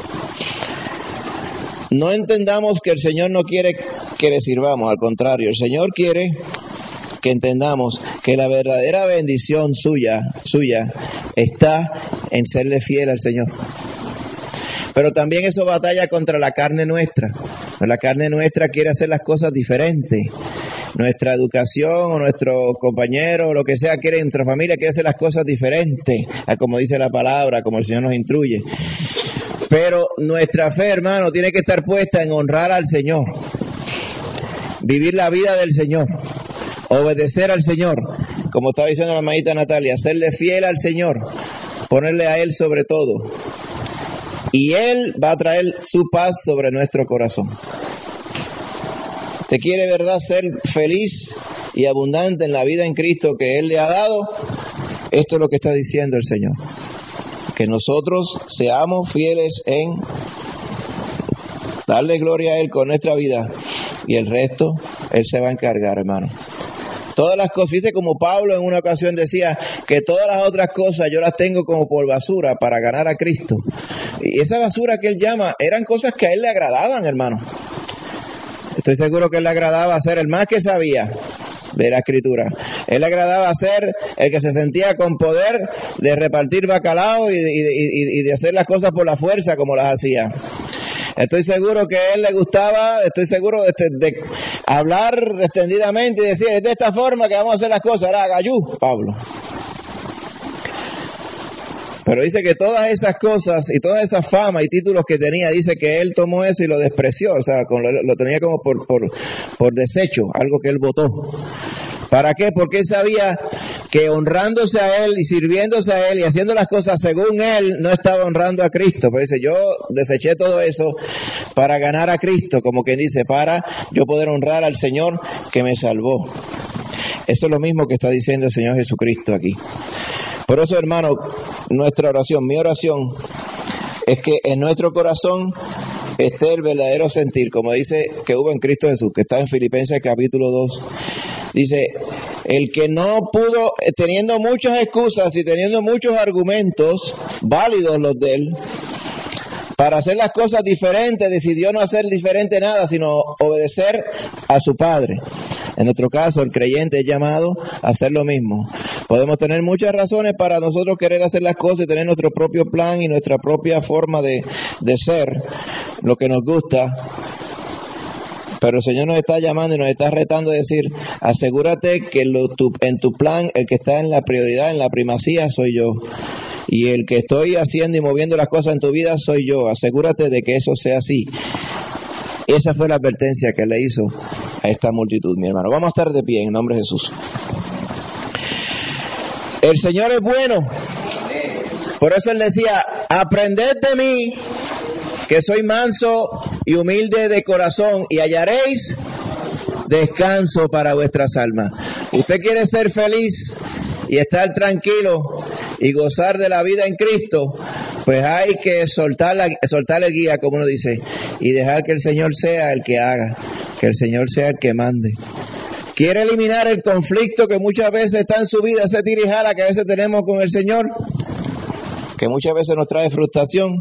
no entendamos que el Señor no quiere que le sirvamos, al contrario, el Señor quiere que entendamos que la verdadera bendición suya está en serle fiel al Señor. Pero también eso batalla contra la carne nuestra. La carne nuestra quiere hacer las cosas diferentes. Nuestra educación o nuestro compañero o lo que sea nuestra familia quiere hacer las cosas diferentes, a como dice la palabra, como el Señor nos instruye. Pero nuestra fe, hermano, tiene que estar puesta en honrar al Señor, vivir la vida del Señor, obedecer al Señor, como estaba diciendo la hermanita Natalia, serle fiel al Señor, ponerle a Él sobre todo. Y Él va a traer su paz sobre nuestro corazón. ¿Usted quiere, verdad, ser feliz y abundante en la vida en Cristo que Él le ha dado? Esto es lo que está diciendo el Señor. Que nosotros seamos fieles en darle gloria a Él con nuestra vida y el resto Él se va a encargar, hermano. Todas las cosas, dice como Pablo en una ocasión decía que todas las otras cosas yo las tengo como por basura para ganar a Cristo. Y esa basura que él llama eran cosas que a él le agradaban, hermano. Estoy seguro que él le agradaba ser el más que sabía de la Escritura. Él le agradaba ser el que se sentía con poder de repartir bacalao y de hacer las cosas por la fuerza como las hacía. Estoy seguro que a él le gustaba, estoy seguro de hablar extendidamente y decir, es de esta forma que vamos a hacer las cosas. Era gallú, Pablo. Pero dice que todas esas cosas y toda esa fama y títulos que tenía, dice que él tomó eso y lo despreció, o sea, lo tenía como por desecho, algo que él votó. ¿Para qué? Porque él sabía que honrándose a él y sirviéndose a él y haciendo las cosas según él, no estaba honrando a Cristo. Pero dice, yo deseché todo eso para ganar a Cristo, como quien dice, para yo poder honrar al Señor que me salvó. Eso es lo mismo que está diciendo el Señor Jesucristo aquí. Por eso, hermano, nuestra oración, mi oración, es que en nuestro corazón esté el verdadero sentir, como dice que hubo en Cristo Jesús, que está en Filipenses capítulo 2. Dice, el que no pudo, teniendo muchas excusas y teniendo muchos argumentos, válidos los de él, para hacer las cosas diferentes, decidió no hacer diferente nada, sino obedecer a su Padre. En nuestro caso, el creyente es llamado a hacer lo mismo. Podemos tener muchas razones para nosotros querer hacer las cosas y tener nuestro propio plan y nuestra propia forma de ser, lo que nos gusta. Pero el Señor nos está llamando y nos está retando a decir, asegúrate que en tu plan, el que está en la prioridad, en la primacía, soy yo. Y el que estoy haciendo y moviendo las cosas en tu vida soy yo. Asegúrate de que eso sea así. Esa fue la advertencia que le hizo a esta multitud, mi hermano. Vamos a estar de pie en nombre de Jesús. El Señor es bueno. Por eso Él decía, aprended de mí, que soy manso y humilde de corazón, y hallaréis descanso para vuestras almas. ¿Usted quiere ser feliz y estar tranquilo y gozar de la vida en Cristo? Pues hay que soltar el guía, como uno dice, y dejar que el Señor sea el que haga, que el Señor sea el que mande. ¿Quiere eliminar el conflicto que muchas veces está en su vida, ese tira y jala que a veces tenemos con el Señor, que muchas veces nos trae frustración?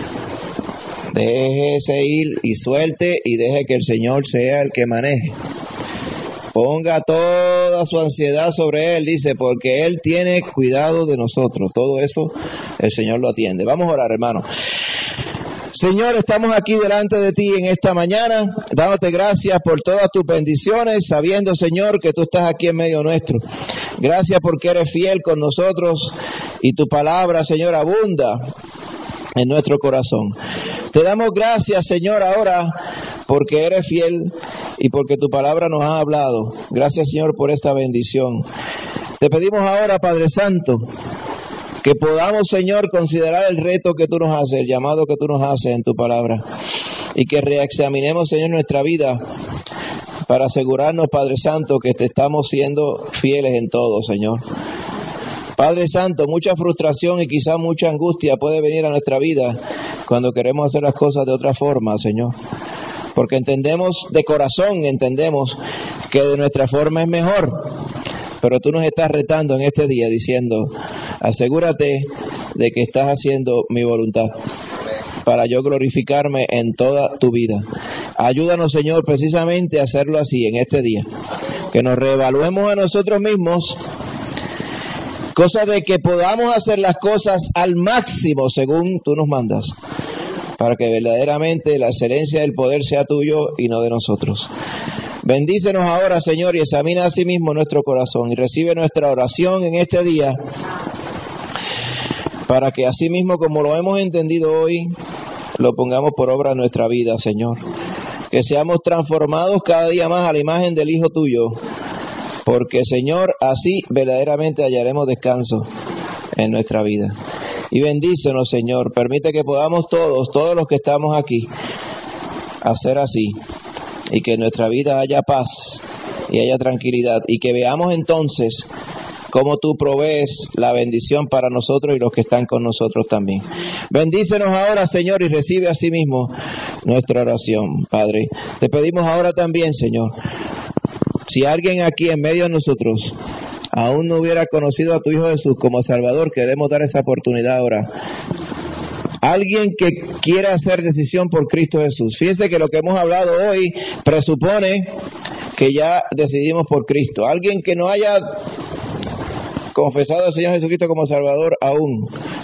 Déjese ir y suelte y deje que el Señor sea el que maneje. Ponga toda su ansiedad sobre Él, dice, porque Él tiene cuidado de nosotros. Todo eso el Señor lo atiende. Vamos a orar, hermano. Señor, estamos aquí delante de ti en esta mañana, dándote gracias por todas tus bendiciones, sabiendo, Señor, que tú estás aquí en medio nuestro. Gracias porque eres fiel con nosotros y tu palabra, Señor, abunda en nuestro corazón. Te damos gracias, Señor, ahora porque eres fiel y porque tu palabra nos ha hablado. Gracias, Señor, por esta bendición. Te pedimos ahora, Padre Santo, que podamos, Señor, considerar el reto que tú nos haces, el llamado que tú nos haces en tu palabra, y que reexaminemos, Señor, nuestra vida para asegurarnos, Padre Santo, que te estamos siendo fieles en todo, Señor. Padre Santo, mucha frustración y quizás mucha angustia puede venir a nuestra vida cuando queremos hacer las cosas de otra forma, Señor. Porque entendemos de corazón, entendemos que de nuestra forma es mejor. Pero tú nos estás retando en este día diciendo, asegúrate de que estás haciendo mi voluntad para yo glorificarme en toda tu vida. Ayúdanos, Señor, precisamente a hacerlo así en este día. Que nos reevaluemos a nosotros mismos, cosa de que podamos hacer las cosas al máximo según tú nos mandas, para que verdaderamente la excelencia del poder sea tuyo y no de nosotros. Bendícenos ahora, Señor, y examina a sí mismo nuestro corazón y recibe nuestra oración en este día, para que así mismo como lo hemos entendido hoy, lo pongamos por obra en nuestra vida, Señor. Que seamos transformados cada día más a la imagen del Hijo tuyo, porque, Señor, así verdaderamente hallaremos descanso en nuestra vida. Y bendícenos, Señor, permite que podamos todos los que estamos aquí, hacer así, y que en nuestra vida haya paz y haya tranquilidad, y que veamos entonces cómo tú provees la bendición para nosotros y los que están con nosotros también. Bendícenos ahora, Señor, y recibe a sí mismo nuestra oración, Padre. Te pedimos ahora también, Señor, si alguien aquí en medio de nosotros aún no hubiera conocido a tu Hijo Jesús como Salvador, queremos dar esa oportunidad ahora. Alguien que quiera hacer decisión por Cristo Jesús. Fíjense que lo que hemos hablado hoy presupone que ya decidimos por Cristo. Alguien que no haya confesado al Señor Jesucristo como Salvador aún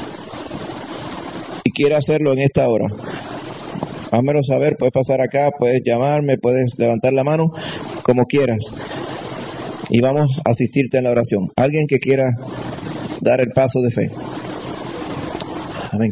y quiera hacerlo en esta hora, házmelo saber. Puedes pasar acá, puedes llamarme, puedes levantar la mano, como quieras, y vamos a asistirte en la oración. Alguien que quiera dar el paso de fe. Amén.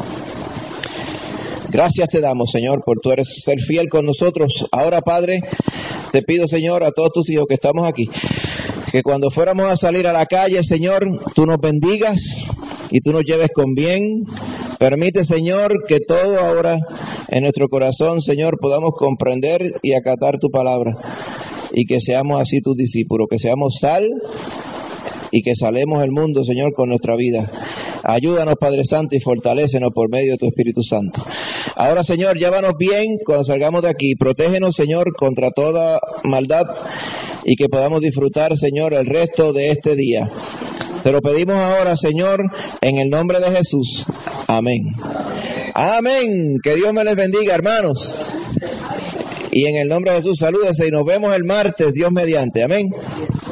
Gracias te damos, Señor, por tú eres ser fiel con nosotros. Ahora, Padre, te pido, Señor, a todos tus hijos que estamos aquí, que cuando fuéramos a salir a la calle, Señor, tú nos bendigas y tú nos lleves con bien. Permite, Señor, que todo ahora en nuestro corazón, Señor, podamos comprender y acatar tu palabra. y que seamos así tus discípulos, que seamos sal y que salemos el mundo, Señor, con nuestra vida. Ayúdanos, Padre Santo, y fortalécenos por medio de tu Espíritu Santo. Ahora, Señor, llévanos bien cuando salgamos de aquí. Protégenos, Señor, contra toda maldad y que podamos disfrutar, Señor, el resto de este día. Te lo pedimos ahora, Señor, en el nombre de Jesús. Amén. Amén. Que Dios me les bendiga, hermanos. Y en el nombre de Jesús, salúdense y nos vemos el martes, Dios mediante. Amén.